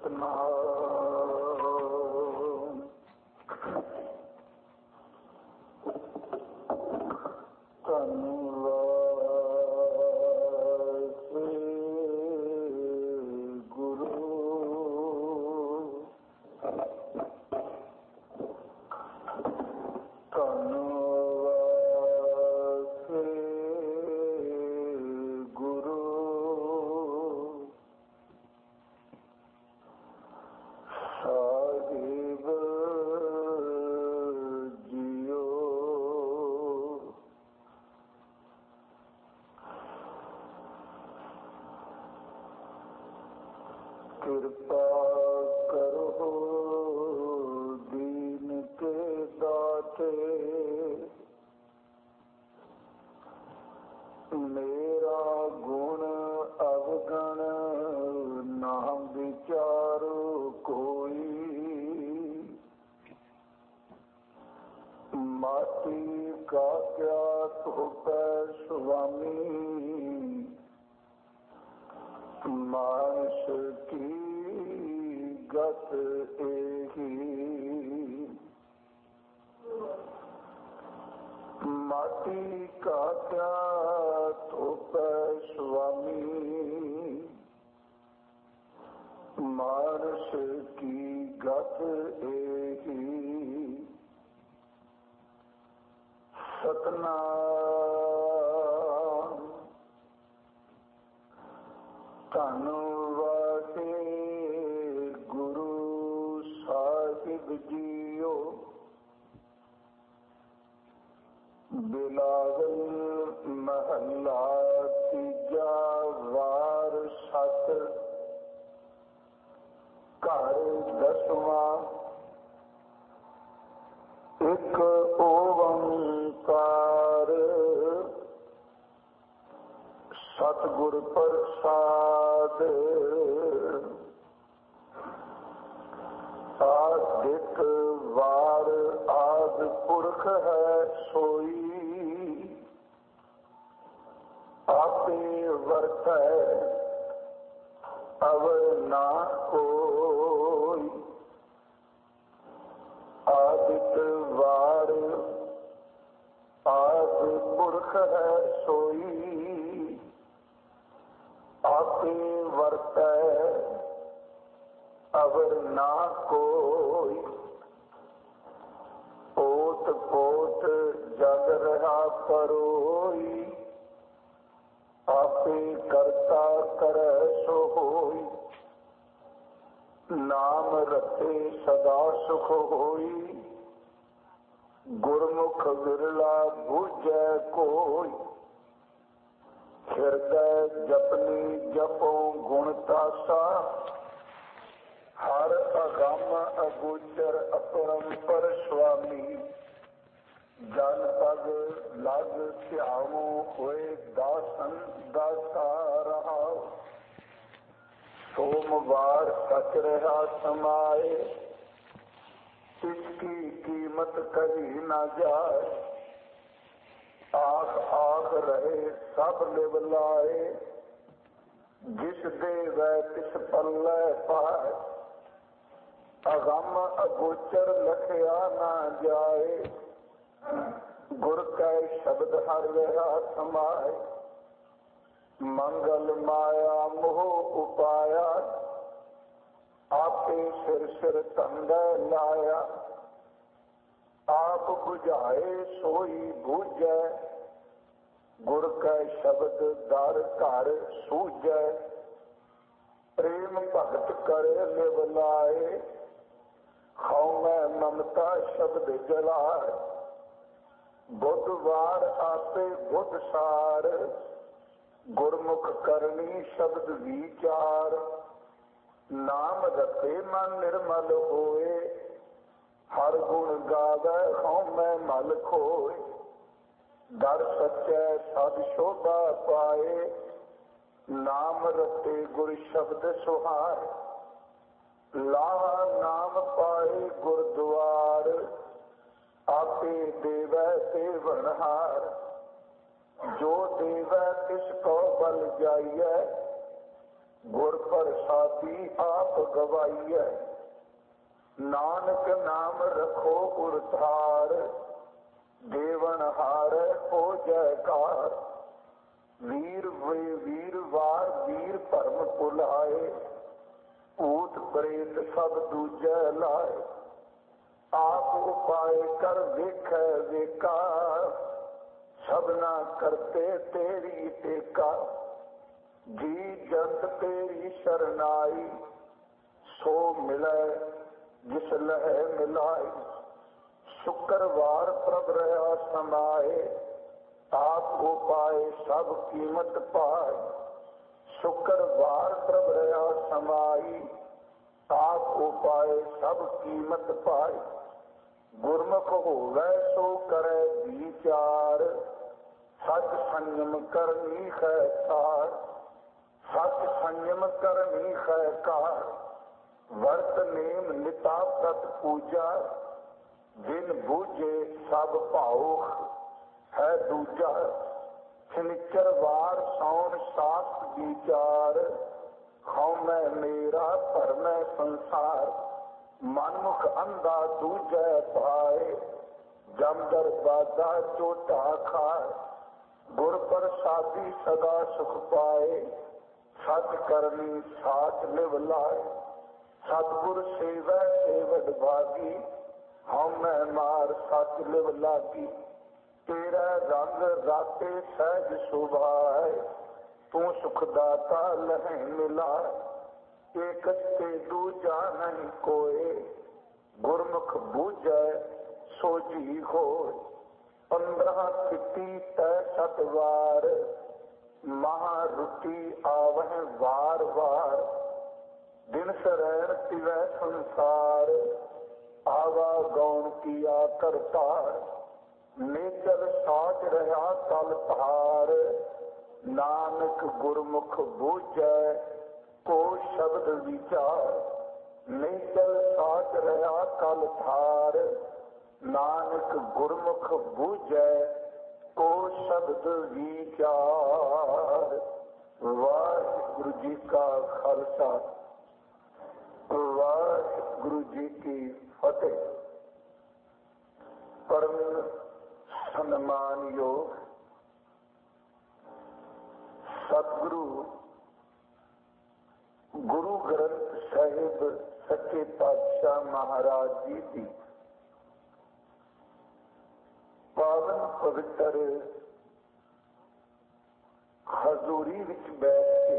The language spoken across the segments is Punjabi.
ਸਤਨਾਮ। ਕਿਰਪਾ ਕਰੋ ਦੀਨ ਕੇ ਦਾਤੇ, ਮੇਰਾ ਗੁਣ ਅਵਗਣ ਨਾ ਵਿਚਾਰੋ ਕੋਈ। ਮਾਟੀ ਕਾ ਕਿਆ ਧੋਪੈ ਸੁਆਮੀ, ਮਾਨਸ ਕੀ ਗਤ ਏਹੀ। ਮਾਟੀ ਕਾ ਕਿਆ ਧੋਪੈ ਸੁਆਮੀ, ਮਾਨਸ ਕੀ ਗਤ ਏਹੀ। ਸਤਨਾਮ। ਧੰਨ ਵਾਹਿਗੁਰੂ ਸਾਹਿਬ ਜੀਓ। ਬਿਲਾਵਲ ਮਹੱਲਾ ਤੀਜਾ। ਵਾਰ ਸਤ ਘਰ ਦਸਵਾਂ। ਇੱਕ ਓੰਕਾਰ ਸਤਿਗੁਰ ਪ੍ਰਸਾਦ। ਆਦਿਕ ਵਾਰ ਆਦਿ ਪੁਰਖ ਹੈ ਸੋਈ, ਆਪੇ ਵਰਤੈ ਅਵਰ ਨਾ ਕੋਈ। ਆਦਿਕ ਵਾਰ ਆਦਿ ਪੁਰਖ ਹੈ ਸੋਈ, ਆਪੇ ਵਰਤੈ ਅਵਰ ਨਾ ਕੋਈ। ਓਟ ਪੋਟ ਜਗ ਰਹਾ ਪਰੋਈ, ਆਪੇ ਕਰਤਾ ਕਰੈ ਸੋ ਹੋਈ। ਨਾਮ ਰਤੇ ਸਦਾ ਸੁਖ ਹੋਈ, ਗੁਰਮੁਖ ਵਿਰਲਾ ਬੂਝੈ ਕੋਈ। ਹਿਰਦੈ ਜਪਨੀ ਜਪੋ ਗੁਣ ਤਾਸਾ, ਹਰ ਅਗੰਮ ਅਗੋਚਰ ਅਪਰੰਪਰ ਸੁਆਮੀ। ਜਨ ਪਗ ਲਗ ਧਿਆਵੋ ਹੋਏ ਦਾਸਨ ਦਾਸਾ ਰਹਾਉ। ਸੋਮਵਾਰ ਸਚ ਰਿਹਾ ਸਮਾਏ, ਇਸकी ਕੀਮਤ ਕभी ਨਾ ਜਾਏ। ਆਖ ਆਖ ਰਹੇ ਸਭ ਲਿਵ ਲਾਏ, ਜਿਸ ਦੇਵੈ ਤਿਸ ਪੱਲੇ ਪਾਏ। ਅਗੰਮ ਅਗੋਚਰ ਲਖਿਆ ਨਾ ਜਾਏ, ਗੁਰ ਕੈ ਸ਼ਬਦ ਹਰ ਰਿਹਾ ਸਮਾਏ। ਮੰਗਲ ਮਾਇਆ ਮੋਹ ਉਪਾਇਆ, ਆਪੇ ਸਿਰ ਸਿਰ ਧੰਦਾ ਲਾਇਆ। ਆਪ ਬੁਝਾਏ ਸੋਈ ਬੂਝੈ, ਗੁਰ ਕੈ ਸ਼ਬਦ ਦਰ ਘਰ ਸੂਝੈ। ਪ੍ਰੇਮ ਭਗਤ ਕਰੇ ਲਿਵ ਲਾਏ, ਹਉਮੈ ਮਮਤਾ ਸ਼ਬਦ ਜਲਾਏ। ਬੁੱਧਵਾਰ ਆਪੇ ਬੁੱਧ ਸਾਰ, ਗੁਰਮੁਖ ਕਰਨੀ ਸ਼ਬਦ ਵਿਚਾਰ। ਨਾਮ ਰਤੇ ਮਨ ਨਿਰਮਲ ਹੋਏ, ਹਰ ਗੁਣ ਗਾਵੈ ਹਉਮੈ ਮਲ ਖੋਏ। ਦਰ ਸੱਚੈ ਸਦ ਸ਼ੋਭਾ ਪਾਏ, ਨਾਮ ਰਤੇ ਗੁਰ ਸ਼ਬਦ ਸੁਹਾਏ। ਲਾਹਾ ਨਾਮ ਪਾਏ ਗੁਰਦੁਆਰ, ਆਪੇ ਦੇਵੈ ਸੇਵਨਹਾਰ। ਜੋ ਦੇਵੈ ਤਿਸ ਕੋ ਬਲ ਜਾਈਐ, गुर प्रसादी आप गवाइय, नानक नाम रखो उरतार, देवन हार हो जयकार। वीर वे वीरवार वीर भरम भुलाए, भूत प्रेत सब दूजै लाए। आप उपाय कर वेख वेका, सबना करते तेरी टेका। जी जंत तेरी शरनाई, सो मिले जिस लह मिलाई। शुक्रवार प्रभ रहा समाए, आप उपाय सब कीमत पाए। शुक्रवार प्रभ रहा समाई, आप उपाय सब कीमत पाए। गुरमुख होवै सो करे विचार, सच संयम करनी है कार। सच संयम करनी है कार, वर्त नेम निता प्रत पूजा। जिन बूझे सब भाव है दूजा। शनिचरवार सौन शास्त्र विचार, खौमै मेरा भरमै संसार। मनमुख अंधा दूजै पाए, जमदर बाधा चोटा खाए। गुर प्रसादी सदा सुख पाए, सच करनी साच लिव लाए। सतगुर सेवै सेवद भागी, हमै मार सच लिव लागी। तेरा रंग राते सहज सुभाए, तू सुखदाता लहै मिलाए। एक ते दूजा नहीं कोय, गुरमुख बूझै सोजी होय। 15 तिथि तय सतवार, महारुति आवह वार वार। दिन सरैण तिवै संसार, आवा गौण किया करतार। नेचर साच रहा कल धार, नानक गुरमुख बूझै को शब्द विचार। नेचर साच रहा कल धार, नानक गुरमुख बूझै को शब्द विचार। वाहिगुरु जी का खालसा, वाहिगुरु जी की फतेह। परम सम्मान योग सतगुरु गुरु ग्रंथ साहिब सच्चे पातशाह महाराज जी की पावन पवित्र हजूरी विच बैठ के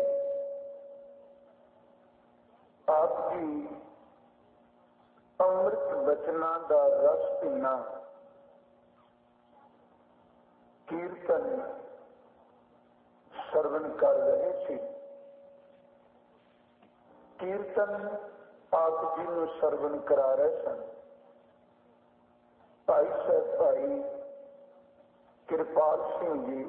आप जी अमृत बचना का रस पीना, कीर्तन सरवण कर रहे थे। कीर्तन आप जी को सरवण करा रहे सन। भाई साहब भाई कृपाल सिंह जी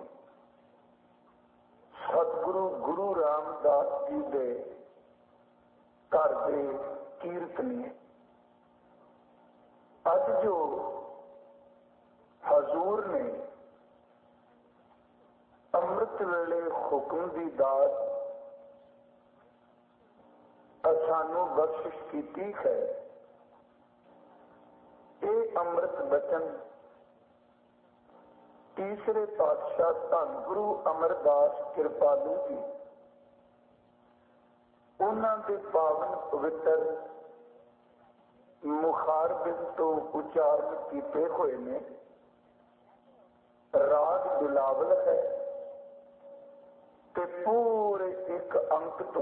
सतगुरु गुरु रामदास जी के घर के कीर्तनी। अज जो हजूर ने अमृत वेले हुक्म की दात सानू बख्शिश की है, ये अमृत बचन तीसरे पातशाह धन गुरु अमरदास कृपालू जी उन्होंने पावन पवित्र मुखारबिंद तो उच्चारण किए हुए ने। राग बिलावल है ते पूरे एक अंक तो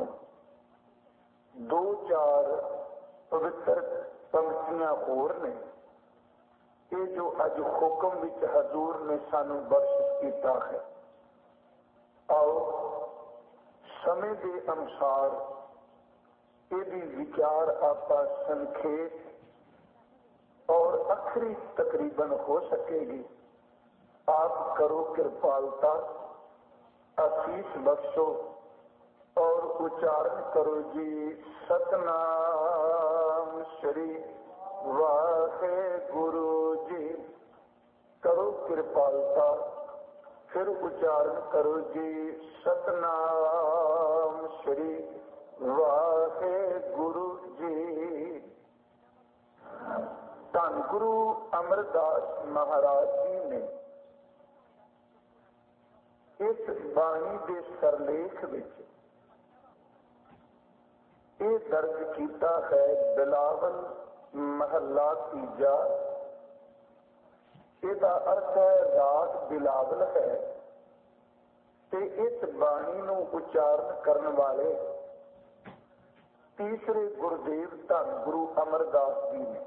2-4 पवित्र पंक्तियां होर ने। ये जो अज हुक्म विच हजूर ने सानू बख्शिश किया है, आओ समय के अनुसार यदि विचार आपा संखेप और अखरी तकरीबन हो सकेगी। आप करो कृपालता, आशीष बख्शो और उच्चारण करो जी सतनाम श्री वाहे गुरु जी। करो कृपालता, फिर उच्चारण करो जी। सतनाम श्री वाहे गुरु जी। धन गुरु अमरदास महाराज जी ने इस बाणी के सरलेख विच ये दर्ज किया है। बिलावल महला तीजा। इसका अर्थ है राग बिलावल है। ते इस बाणी नूं उच्चारण करने वाले तीसरे गुरुदेव धन गुरु अमरदास जी ने।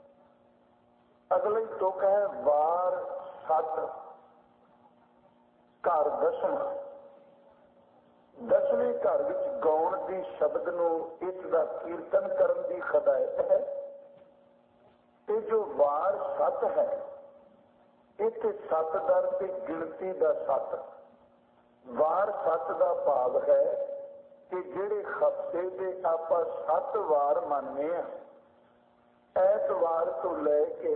अगले तुक है वार सत घर दसवां। दसवें घर विच गाउण दी शब्द नूं इसदा कीर्तन करन दी हदायत है। ते जो वार सत है इत्थे सत दर ते गिणती दा सत। वार सत दा भाव है कि जिहड़े हफ्ते दे आपां 7 वार मानने आ, ऐतवार तो लैके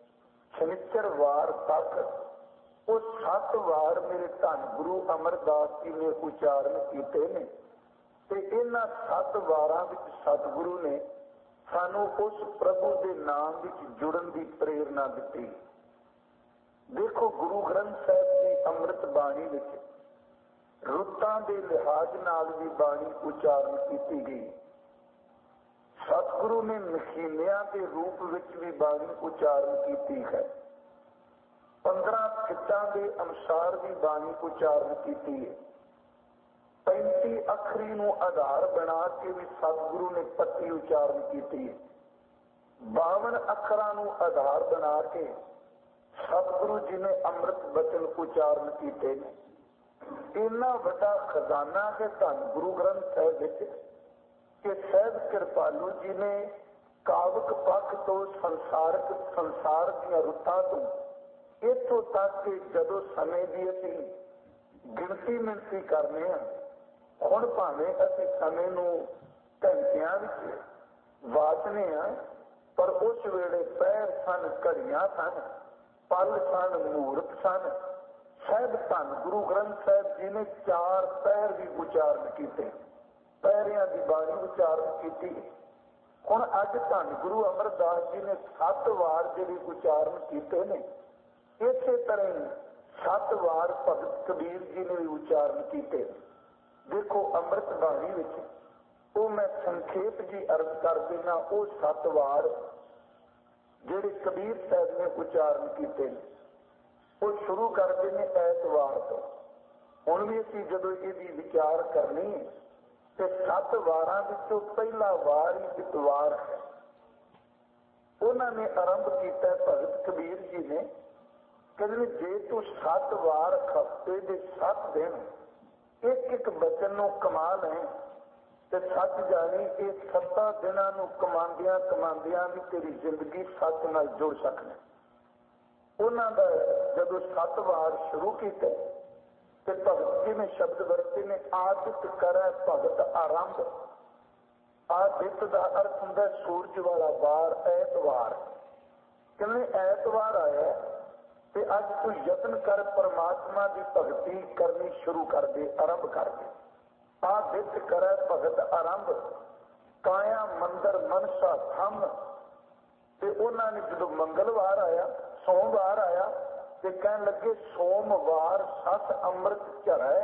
शनिचरवार तक वो 7 वार मेरे धन गुरु अमरदास जी ने उच्चारण किए ने। ते इन्हां 7 वारां विच सतगुरु ने सानू उस प्रभु के नाम विच जुड़न की प्रेरणा दी। देखो गुरु ग्रंथ साहिब की अमृत बाणी विच रुत्तां के लिहाज नाल भी बाणी उच्चारण की गई। सतगुरु ने महीनियां के रूप विच भी बाणी उच्चारण की है। 15 खितां के अनुसार भी बाणी उच्चारण की है। 35 अखरी नूं आधार बना के भी सतगुरु ने पट्टी उच्चारण की है। 52 अखरां नूं आधार बना के सतगुरु जी ने अमृत बचन उच्चारण किए हैं। इन्ना वड्डा खजाना है धन गुरु ग्रंथ साहिब विच कि साहिब कृपालू जी ने कावक पक्ष तो संसार दीआं रुत्तां तो इत्थों तक कि जदों समय की असीं गिणती मिणती करने आ, हुण भावें असीं समय नूं घंटियां विच वाचने आ, पर उस वेले पैर सन, घड़ियां सन, पल सन, मुहूर्त सन। साहिब धन गुरु ग्रंथ साहिब जी ने 4 पैर भी उच्चारण किए। पैरियां की बाणी उच्चारण की। हुण अज धन गुरु अमरदास जी ने 7 वार जिहड़े उच्चारण किए ने, इसे तरह ही 7 वार भगत कबीर जी ने भी उच्चारण किए। देखो अमृत बाणी विच वो मैं संखेप जी अर्ज कर देना। वो 7 वार जिहड़े कबीर साहब ने उच्चारण किए वो शुरू करते हैं ऐतवार तो। हुण भी असीं जदों इहदी विचार करनी तो 7 वारां विचों पहला वार ही इतवार है। उन्होंने आरंभ किया भगत कबीर जी ने। कहते जे तू 7 वार हफ्ते के 7 दिन एक एक बचन नूं कमा लें तो सच जानी ये 7 दिनां नूं कमांदियां कमांदियां भी तेरी जिंदगी सच नाल जुड़ सकना। उन्हां दा जदों 7 वार शुरू किए तो भगत जी ने शब्द वरते ने आदित करे भगत आरंभ। आदित का अर्थ हुंदा सूरज वाला वार ऐतवार। कहने ऐतवार आया ते अज तू यत्न कर परमात्मा की भगती करनी शुरू कर दे, आरंभ कर दे। आदित करे भगत आरंभ काया मंदिर मनसा थम। ते उन्होंने जो मंगलवार आया, सोमवार आया ते कहन लगे सोमवार सस अमृत झरै।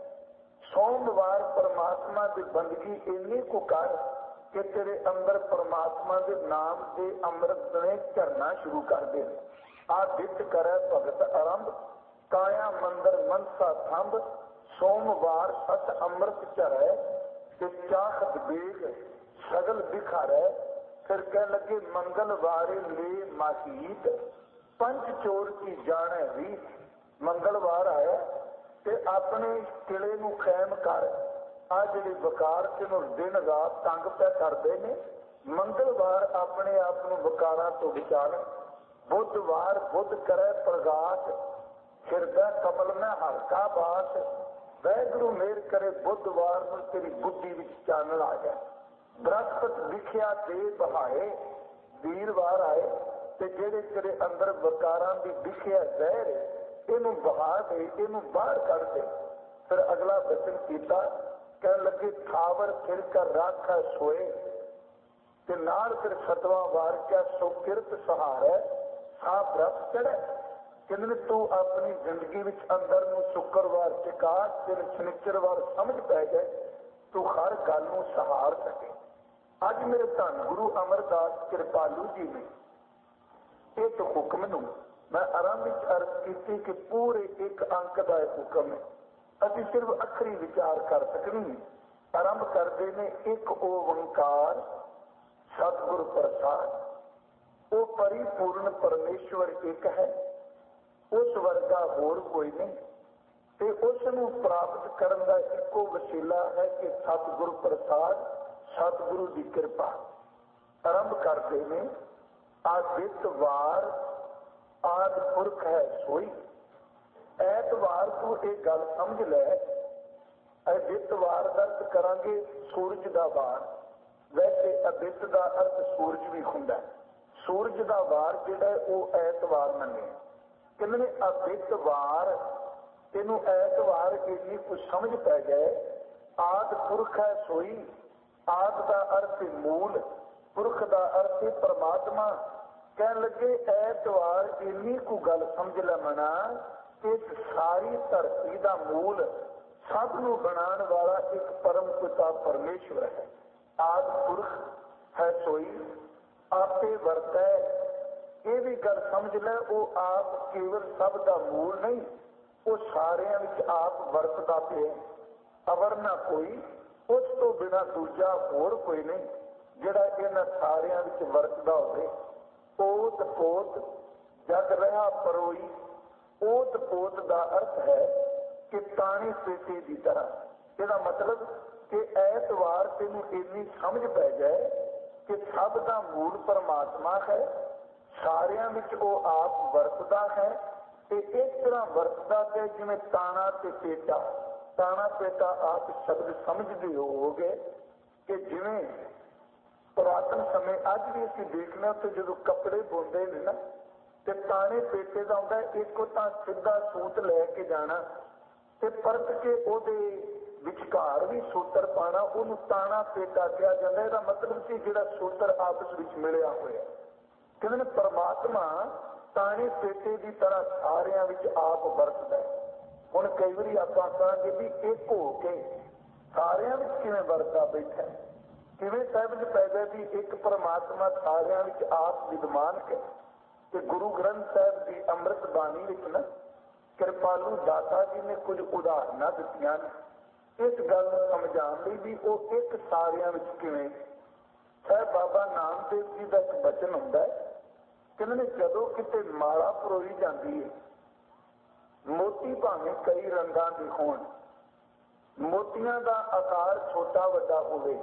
सोमवार परमात्मा की बंदगी इन्नी को कर कि तेरे अंदर परमात्मा के नाम के अमृत ने झरना शुरू कर दे। आदित करे भगत आरंभ काया मंदिर मनसा थंब। सोमवार सत अमृत झरै ते चाखत बेग सगल बिखारै। फिर कह लगे मंगलवारे ले माहीत पंच चोर की जाने भी। मंगलवार आया ते अपने किले नूं खैम कर। आ जिहड़े वकार तेनों दिन रात तंग पै करदे ने, मंगलवार अपने आप नूं वकारां तो बचा ले। बुधवार बुध करे प्रगाश हिरदा कमल में हल्का बास। वैगुरु मेहर करे बुधवार नूं तेरी बुद्धि विच चानण आ जाए। बृहस्पति विख्या दे बहाए। वीरवार आए ते जेड़े तेरे अंदर वकारां दी विख्या जहर ਇਹਨੂੰ ਬਹਾ ਦੇ, ਇਹਨੂੰ ਬਾਹਰ ਕੱਢ ਦੇ। ਫਿਰ ਅਗਲਾ ਬਚਨ ਕੀਤਾ, ਕਹਿਣ ਲੱਗੇ ਥਾਵਰ ਫਿਰ ਕਰ ਰਾਖਾ ਸੋਏ ਤੇ ਨਾਲ ਫਿਰ ਸਤਵਾਂ ਵਾਰ ਕਿਆ ਸੋ ਕਿਰਤ ਸਹਾਰੇ ਸਾਹ ਬਰਫ ਚੜ੍ਹੇ। ਕਹਿੰਦੇ ਨੇ ਤੂੰ ਆਪਣੀ ਜ਼ਿੰਦਗੀ ਵਿੱਚ ਅੰਦਰ ਨੂੰ ਸ਼ੁੱਕਰਵਾਰ ਟਿਕਾ, ਤੇ ਸ਼ਨਿਚਰਵਾਰ ਸਮਝ ਪੈ ਜਾਏ, ਤੂੰ ਹਰ ਗੱਲ ਨੂੰ ਸਹਾਰ ਸਕੇ। ਅੱਜ ਮੇਰੇ ਧੰਨ ਗੁਰੂ ਅਮਰਦਾਸ ਕਿਰਪਾਲੂ ਜੀ ਨੇ ਇੱਕ ਹੁਕਮ ਨੂੰ ਮੈਂ ਆਰੰਭ ਵਿੱਚ ਅਰਜ਼ ਕੀਤੀ ਕਿ ਪੂਰੇ ਇੱਕ ਅੰਕ ਦਾ ਇਹ ਹੁਕਮ ਹੈ, ਅਸੀਂ ਸਿਰਫ ਅੱਖਰੀ ਵਿਚਾਰ ਕਰ ਸਕਣੀ। ਆਰੰਭ ਕਰਦੇ ਨੇ ਇੱਕ ਓੰਕਾਰ ਸਤਿਗੁਰ ਪ੍ਰਸਾਦ। ਉਹ ਪਰਿਪੂਰਨ ਪਰਮੇਸ਼ਵਰ ਇੱਕ ਹੈ, ਉਸ ਵਰਗਾ ਹੋਰ ਕੋਈ ਨਹੀਂ, ਤੇ ਉਸ ਨੂੰ ਪ੍ਰਾਪਤ ਕਰਨ ਦਾ ਇੱਕੋ ਵਸੀਲਾ ਹੈ ਕਿ ਸਤਿਗੁਰ ਪ੍ਰਸਾਦ, ਸਤਿਗੁਰੂ ਦੀ ਕਿਰਪਾ। ਆਰੰਭ ਕਰਦੇ ਨੇ ਆਦਿਤ ਵਾਰ ਆਦਿ ਪੁਰਖ ਹੈ ਸੋਈ। ਐਤਵਾਰ ਤੂੰ ਇਹ ਗੱਲ ਸਮਝ ਲੈ, ਅਦਿੱਤ ਵਾਰ ਦਾ ਅਰਥ ਕਰਾਂਗੇ ਸੂਰਜ ਦਾ ਵਾਰ। ਵੈਸੇ ਅਦਿੱਤ ਦਾ ਅਰਥ ਸੂਰਜ ਵੀ ਹੁੰਦਾ, ਸੂਰਜ ਦਾ ਵਾਰ ਜਿਹੜਾ ਉਹ ਐਤਵਾਰ ਮੰਨਿਆ। ਕਹਿੰਦੇ ਨੇ ਅਦਿੱਤ ਵਾਰ, ਇਹਨੂੰ ਐਤਵਾਰ ਇੰਨੀ ਕੁਝ ਸਮਝ ਪੈ ਜਾਏ। ਆਦ ਪੁਰਖ ਹੈ ਸੋਈ, ਆਦ ਦਾ ਅਰਥ ਮੂਲ, ਪੁਰਖ ਦਾ ਅਰਥ ਪਰਮਾਤਮਾ। ਕਹਿਣ ਲੱਗੇ ਐਤਵਾਰ ਇੰਨੀ ਕੁ ਗੱਲ ਸਮਝ ਲੈ ਮਨਾ ਕਿ ਸਾਰੀ ਧਰਤੀ ਦਾ ਮੂਲ, ਸਭ ਨੂੰ ਬਣਾਉਣ ਵਾਲਾ ਇੱਕ ਪਰਮ ਪਿਤਾ ਪਰਮੇਸ਼ਵਰ ਹੈ। ਆਦ ਪੁਰਖ ਹੈ ਸੋਈ, ਆਪੇ ਵਰਤੈ। ਇਹ ਵੀ ਗੱਲ ਸਮਝ ਲੈ, ਉਹ ਆਪ ਕੇਵਲ ਸਭ ਦਾ ਮੂਲ ਨਹੀਂ, ਉਹ ਸਾਰਿਆਂ ਵਿੱਚ ਆਪ ਵਰਤਦਾ ਪਿਆ। ਅਵਰ ਨਾ ਕੋਈ, ਉਸ ਤੋਂ ਬਿਨਾਂ ਦੂਜਾ ਹੋਰ ਕੋਈ ਨਹੀਂ ਜਿਹੜਾ ਇਹਨਾਂ ਸਾਰਿਆਂ ਵਿੱਚ ਵਰਤਦਾ ਹੋਵੇ। ਓਤ ਪੋਤ ਜਗ ਰਿਹਾ ਪਰੋਈ। ਓਤ ਪੋਤ ਦਾ ਅਰਥ ਹੈ ਕਿ ਤਾਣੀ ਪੇਟੇ ਦੀ ਤਰ੍ਹਾਂ। ਇਹਦਾ ਮਤਲਬ ਕਿ ਐਤਵਾਰ ਤੈਨੂੰ ਇੰਨੀ ਸਮਝ ਪੈ ਜਾਏ ਕਿ ਸਭ ਦਾ ਮੂਲ ਪਰਮਾਤਮਾ ਹੈ, ਸਾਰਿਆਂ ਵਿੱਚ ਉਹ ਆਪ ਵਰਤਦਾ ਹੈ, ਤੇ ਇਸ ਤਰ੍ਹਾਂ ਵਰਤਦਾ ਤੇ ਜਿਵੇਂ ਤਾਣਾ ਤੇ ਪੇਟਾ। ਤਾਣਾ ਪੇਟਾ ਆਪ ਸ਼ਬਦ ਸਮਝਦੇ ਹੋਵੋਗੇ ਕਿ ਜਿਵੇਂ ਪੁਰਾਤਨ ਸਮੇਂ ਅੱਜ ਵੀ ਅਸੀਂ ਦੇਖਣਾ ਤੇ ਜਦੋਂ ਕੱਪੜੇ ਬੁਣਦੇ ਨੇ ਨਾ, ਤੇ ਤਾਣੇ ਪੇਟੇ ਦਾ ਹੁੰਦਾ ਇੱਕੋ ਤਾਂ ਸਿੱਧਾ ਸੂਤ ਲੈ ਕੇ ਜਾਣਾ ਤੇ ਪਰਤ ਕੇ ਉਹਦੇ ਵਿਚਕਾਰ ਵੀ ਸੂਤਰ ਪਾਣਾ, ਉਹਨੂੰ ਤਾਣਾ ਪੇਟਾ ਕਿਹਾ ਜਾਂਦਾ। ਇਹਦਾ ਮਤਲਬ ਕਿ ਜਿਹੜਾ ਸੂਤਰ ਆਪਸ ਵਿੱਚ ਮਿਲਿਆ ਹੋਇਆ। ਕਹਿੰਦੇ ਨੇ ਪਰਮਾਤਮਾ ਤਾਣੇ ਪੇਟੇ ਦੀ ਤਰ੍ਹਾਂ ਸਾਰਿਆਂ ਵਿੱਚ ਆਪ ਵਰਤਦਾ ਹੈ। ਹੁਣ ਕਈ ਵਾਰੀ ਆਪਾਂ ਕਹਾਂਗੇ ਵੀ ਇੱਕ ਹੋ ਕੇ ਸਾਰਿਆਂ ਵਿੱਚ ਕਿਵੇਂ ਵਰਤਦਾ ਬੈਠਾ, ਕਿਵੇਂ ਸਹਿਜ ਪੈਦਾ ਵੀ ਇੱਕ ਪਰਮਾਤਮਾ ਸਾਰਿਆਂ ਵਿੱਚ ਆਪ ਵਿਦਮਾਨ ਹੈ। ਤੇ ਗੁਰੂ ਗ੍ਰੰਥ ਸਾਹਿਬ ਦੀ ਅੰਮ੍ਰਿਤ ਬਾਣੀ ਵਿੱਚ ਨਾ ਕਿਰਪਾਲੂ ਦਾਤਾ ਜੀ ਨੇ ਕੁਝ ਉਦਾਹਰਨਾਂ ਦਿੱਤੀਆਂ ਨੇ ਇਸ ਗੱਲ ਨੂੰ ਸਮਝਾਉਣ ਲਈ ਵੀ ਉਹ ਇੱਕ ਸਾਰਿਆਂ ਵਿੱਚ ਕਿਵੇਂ। ਸਾਹਿਬ ਬਾਬਾ ਨਾਮਦੇਵ ਜੀ ਦਾ ਇੱਕ ਬਚਨ ਹੁੰਦਾ ਹੈ, ਕਹਿੰਦੇ ਨੇ ਜਦੋਂ ਕਿਤੇ ਮਾਲਾ ਪਰੋਈ ਜਾਂਦੀ ਹੈ, ਮੋਤੀ ਭਾਵੇਂ ਕਈ ਰੰਗਾਂ ਦੇ ਹੋਣ, ਮੋਤੀਆਂ ਦਾ ਆਕਾਰ ਛੋਟਾ ਵੱਡਾ ਹੋਵੇ,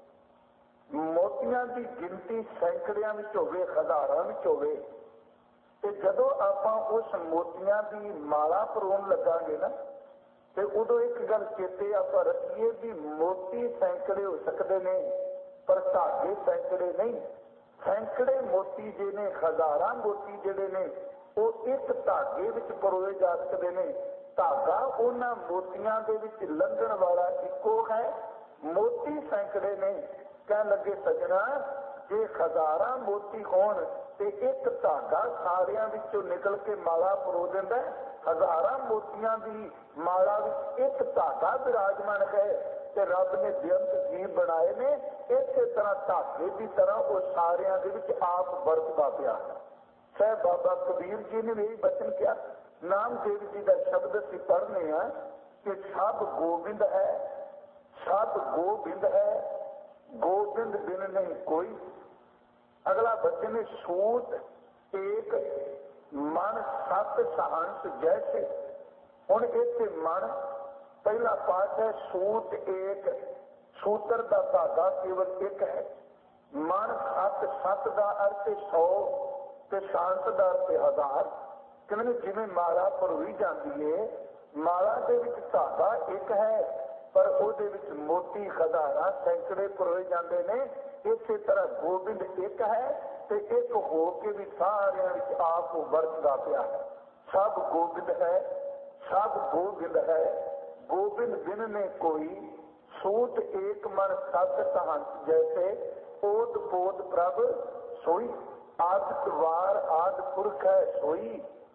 ਮੋਤੀਆਂ ਦੀ ਗਿਣਤੀ ਸੈਂਕੜਿਆਂ ਵਿੱਚ ਹੋਵੇ, ਹਜ਼ਾਰਾਂ ਵਿੱਚ ਹੋਵੇ, ਤੇ ਜਦੋਂ ਆਪਾਂ ਉਸ ਮੋਤੀਆਂ ਦੀ ਮਾਲਾ ਪਰੋਣ ਲੱਗਾਂਗੇ ਨਾ, ਤੇ ਉਦੋਂ ਇੱਕ ਗੱਲ ਚੇਤੇ ਆਪਾਂ ਰੱਖੀਏ ਵੀ ਮੋਤੀ ਸੈਂਕੜੇ ਹੋ ਸਕਦੇ ਨੇ ਪਰ ਧਾਗੇ ਸੈਂਕੜੇ ਨਹੀਂ। ਸੈਂਕੜੇ ਮੋਤੀ ਜੇ ਨੇ, ਹਜ਼ਾਰਾਂ ਮੋਤੀ ਜਿਹੜੇ ਨੇ ਉਹ ਇੱਕ ਧਾਗੇ ਵਿੱਚ ਪਰੋਏ ਜਾ ਸਕਦੇ ਨੇ। ਧਾਗਾ ਉਹਨਾਂ ਮੋਤੀਆਂ ਦੇ ਵਿੱਚ ਲੰਘਣ ਵਾਲਾ ਇੱਕੋ ਹੈ, ਮੋਤੀ ਸੈਂਕੜੇ ਨੇ। ਕਹਿਣ ਲੱਗੇ ਸੱਜਣਾ, ਜੇ ਹਜ਼ਾਰਾਂ ਮੋਤੀ ਹੋਣ ਤੇ ਇੱਕ ਧਾਗਾ ਸਾਰਿਆਂ ਵਿੱਚੋਂ ਨਿਕਲ ਕੇ ਮਾਲਾ ਪਰੋ ਦਿੰਦਾ, ਹਜ਼ਾਰਾਂ ਮੋਤੀਆਂ ਦੀ ਮਾਲਾ ਵਿੱਚ ਇੱਕ ਧਾਗਾ ਵਿਰਾਜਮਾਨ ਹੈ। ਤੇ ਰੱਬ ਨੇ ਬੇਅੰਤ ਜੀਵ ਬਣਾਏ ਨੇ, ਇਸੇ ਤਰ੍ਹਾਂ ਧਾਗੇ ਦੀ ਤਰ੍ਹਾਂ ਉਹ ਸਾਰਿਆਂ ਦੇ ਵਿੱਚ ਆਪ ਵਰਤਦਾ ਪਿਆ। ਸਾਹਿਬ ਬਾਬਾ ਕਬੀਰ ਜੀ ਨੇ ਵੀ ਬਚਨ ਕਿਹਾ, ਨਾਮਦੇਵ ਜੀ ਦਾ ਸ਼ਬਦ ਅਸੀਂ ਪੜ੍ਹਨੇ ਆ ਕਿ ਸਭ ਗੋਬਿੰਦ ਹੈ, ਸਭ ਗੋਬਿੰਦ ਹੈ, ਗੋਬਿੰਦ ਬਿਨ ਨਹੀਂ ਕੋਈ। ਅਗਲਾ ਬਚਨ ਹੈ ਸੂਤ ਏਕ ਮਨ ਸਤ ਸਹੰਸ ਜੈਸੇ। ਹੁਣ ਇੱਥੇ ਮਨ ਪਹਿਲਾ ਪਾਠ ਹੈ, ਸੂਤ ਏਕ, ਸੂਤਰ ਦਾ ਧਾਗਾ ਕੇਵਲ ਇੱਕ ਹੈ। ਮਨ ਸਤ, ਸਤ ਦਾ ਅਰਥ 100 ਤੇ ਸ਼ਾਂਤ ਦਾ ਅਰਥ 1000। ਕਹਿੰਦੇ ਜਿਵੇਂ ਮਾਲਾ ਪਰੋਈ ਜਾਂਦੀ ਹੈ, ਮਾਲਾ ਦੇ ਵਿੱਚ ਧਾਗਾ ਇੱਕ ਹੈ ਪਰ ਉਹਦੇ ਵਿੱਚ ਮੋਤੀ ਹਜ਼ਾਰਾਂ ਸੈਂਕੜੇ ਪਰੋਏ ਜਾਂਦੇ ਨੇ। ਇਸੇ ਤਰ੍ਹਾਂ ਗੋਬਿੰਦ ਇੱਕ ਹੈ ਤੇ ਇੱਕ ਹੋ ਕੇ ਵੀ ਸਾਰਿਆਂ ਵਿੱਚ ਆਪ ਵਰਤਦਾ ਪਿਆ ਹੈ। सब गोविंद है, सब गोविंद है, गोविंद बिन ने कोई, सूत एक मन सत कहंत जैसे, ओत पोत प्रभ सोई, आदित वार आद पुरख है सोई,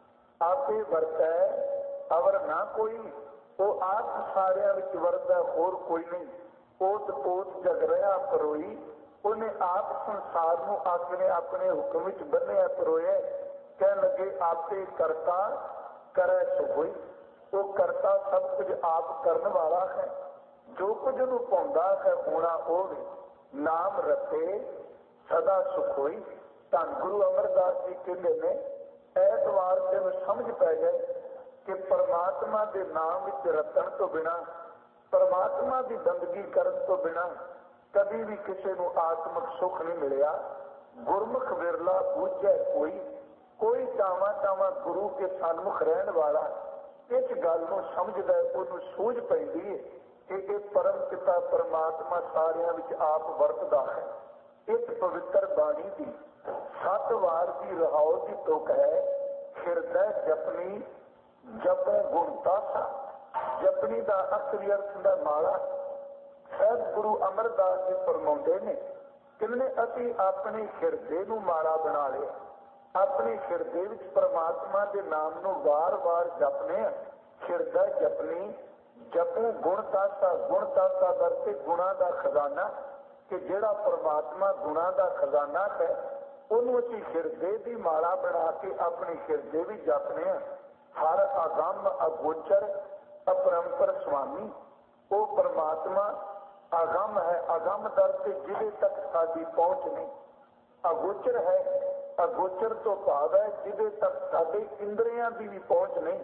आपे वरतै अवर ना कोई, वो आप सारिया विच वरतै होर कोई नहीं, ओत पोत जग रहा परोई, उन्हें आप संसार नूं आखने अपने हुक्म विच बन्निया परोया, कह लगे आपे करता करे सो होई, वो करता सब कुछ आप करने वाला है, जो कुछ नूं पाउंदा है होना होवे, नाम रते सदा सुख होई। धन गुरु अमरदास जी कहते ने ऐतवार तेन समझ पै गए कि परमात्मा के नाम विच रतन तो बिना, परमात्मा की बंदगी करन तो बिना कभी भी किसी को आत्मक सुख नहीं मिलिया। गुरमुख विरला बूझे कोई, कोई टावा टावा गुरु के सन्मुख रहने वाला इस गल को समझदा, उन्होंने सूझ पैंदी है कि ये परम पिता परमात्मा सारियां विच आप वरतदा है। इस पवित्र बाणी की 7 वार की रहाओ की तुक है, हिरदय जपनी जपो गुण तासा। जपनी का असली अर्थ का माला साहब गुरु अमरदास जी फरमाउंदे ने, किन्ने असी अपने हिरदे नूं माला बना लिया, अपने हिरदे विच परमात्मा के नाम नूं वार वार जपने। हिरदय जपनी जपू गुण तासा, गुण तासा करके गुणा का खजाना, कि जिहड़ा परमात्मा गुणा का खजाना है उन्होंने असीं हिरदे की माला बना के अपने हिरदे भी जपने। हर अगम अगोचर अपरंपर स्वामी, वो परमात्मा अगम है, अगम दर से जिले तक साडी पहुंच नहीं। अगोचर है, अगोचर तो भाव है जिले तक साडे इंद्रियां की भी पहुंच नहीं।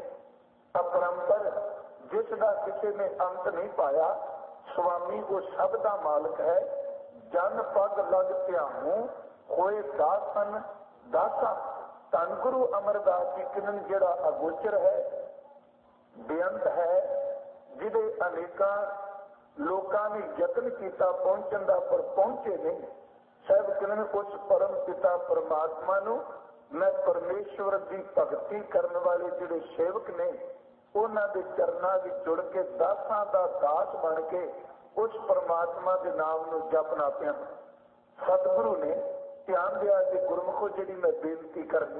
अपरंपर जिसका किसी ने अंत नहीं पाया, स्वामी वो सब का मालिक है। जन पग लग ध्यानू होए दासन दासा। धन गुरु अमरदास जी किन्नन जिहड़ा अगोचर है, बेअंत है, जिहदे अनेकां लोकां ने यतन किया पहुंचण दा पर पहुंचे नहीं। साहब किन्नन उस परम पिता परमात्मा नूं मैं परमेश्वर की भगती करने वाले जिहड़े सेवक ने उन्हां दे चरनां विच जुड़ के दासां दा दास बन के उस परमात्मा के नाम नूं जपना पिया। सतगुरु ने ध्यान दिया कि गुरमुखो जिहड़ी मैं बेनती करनी,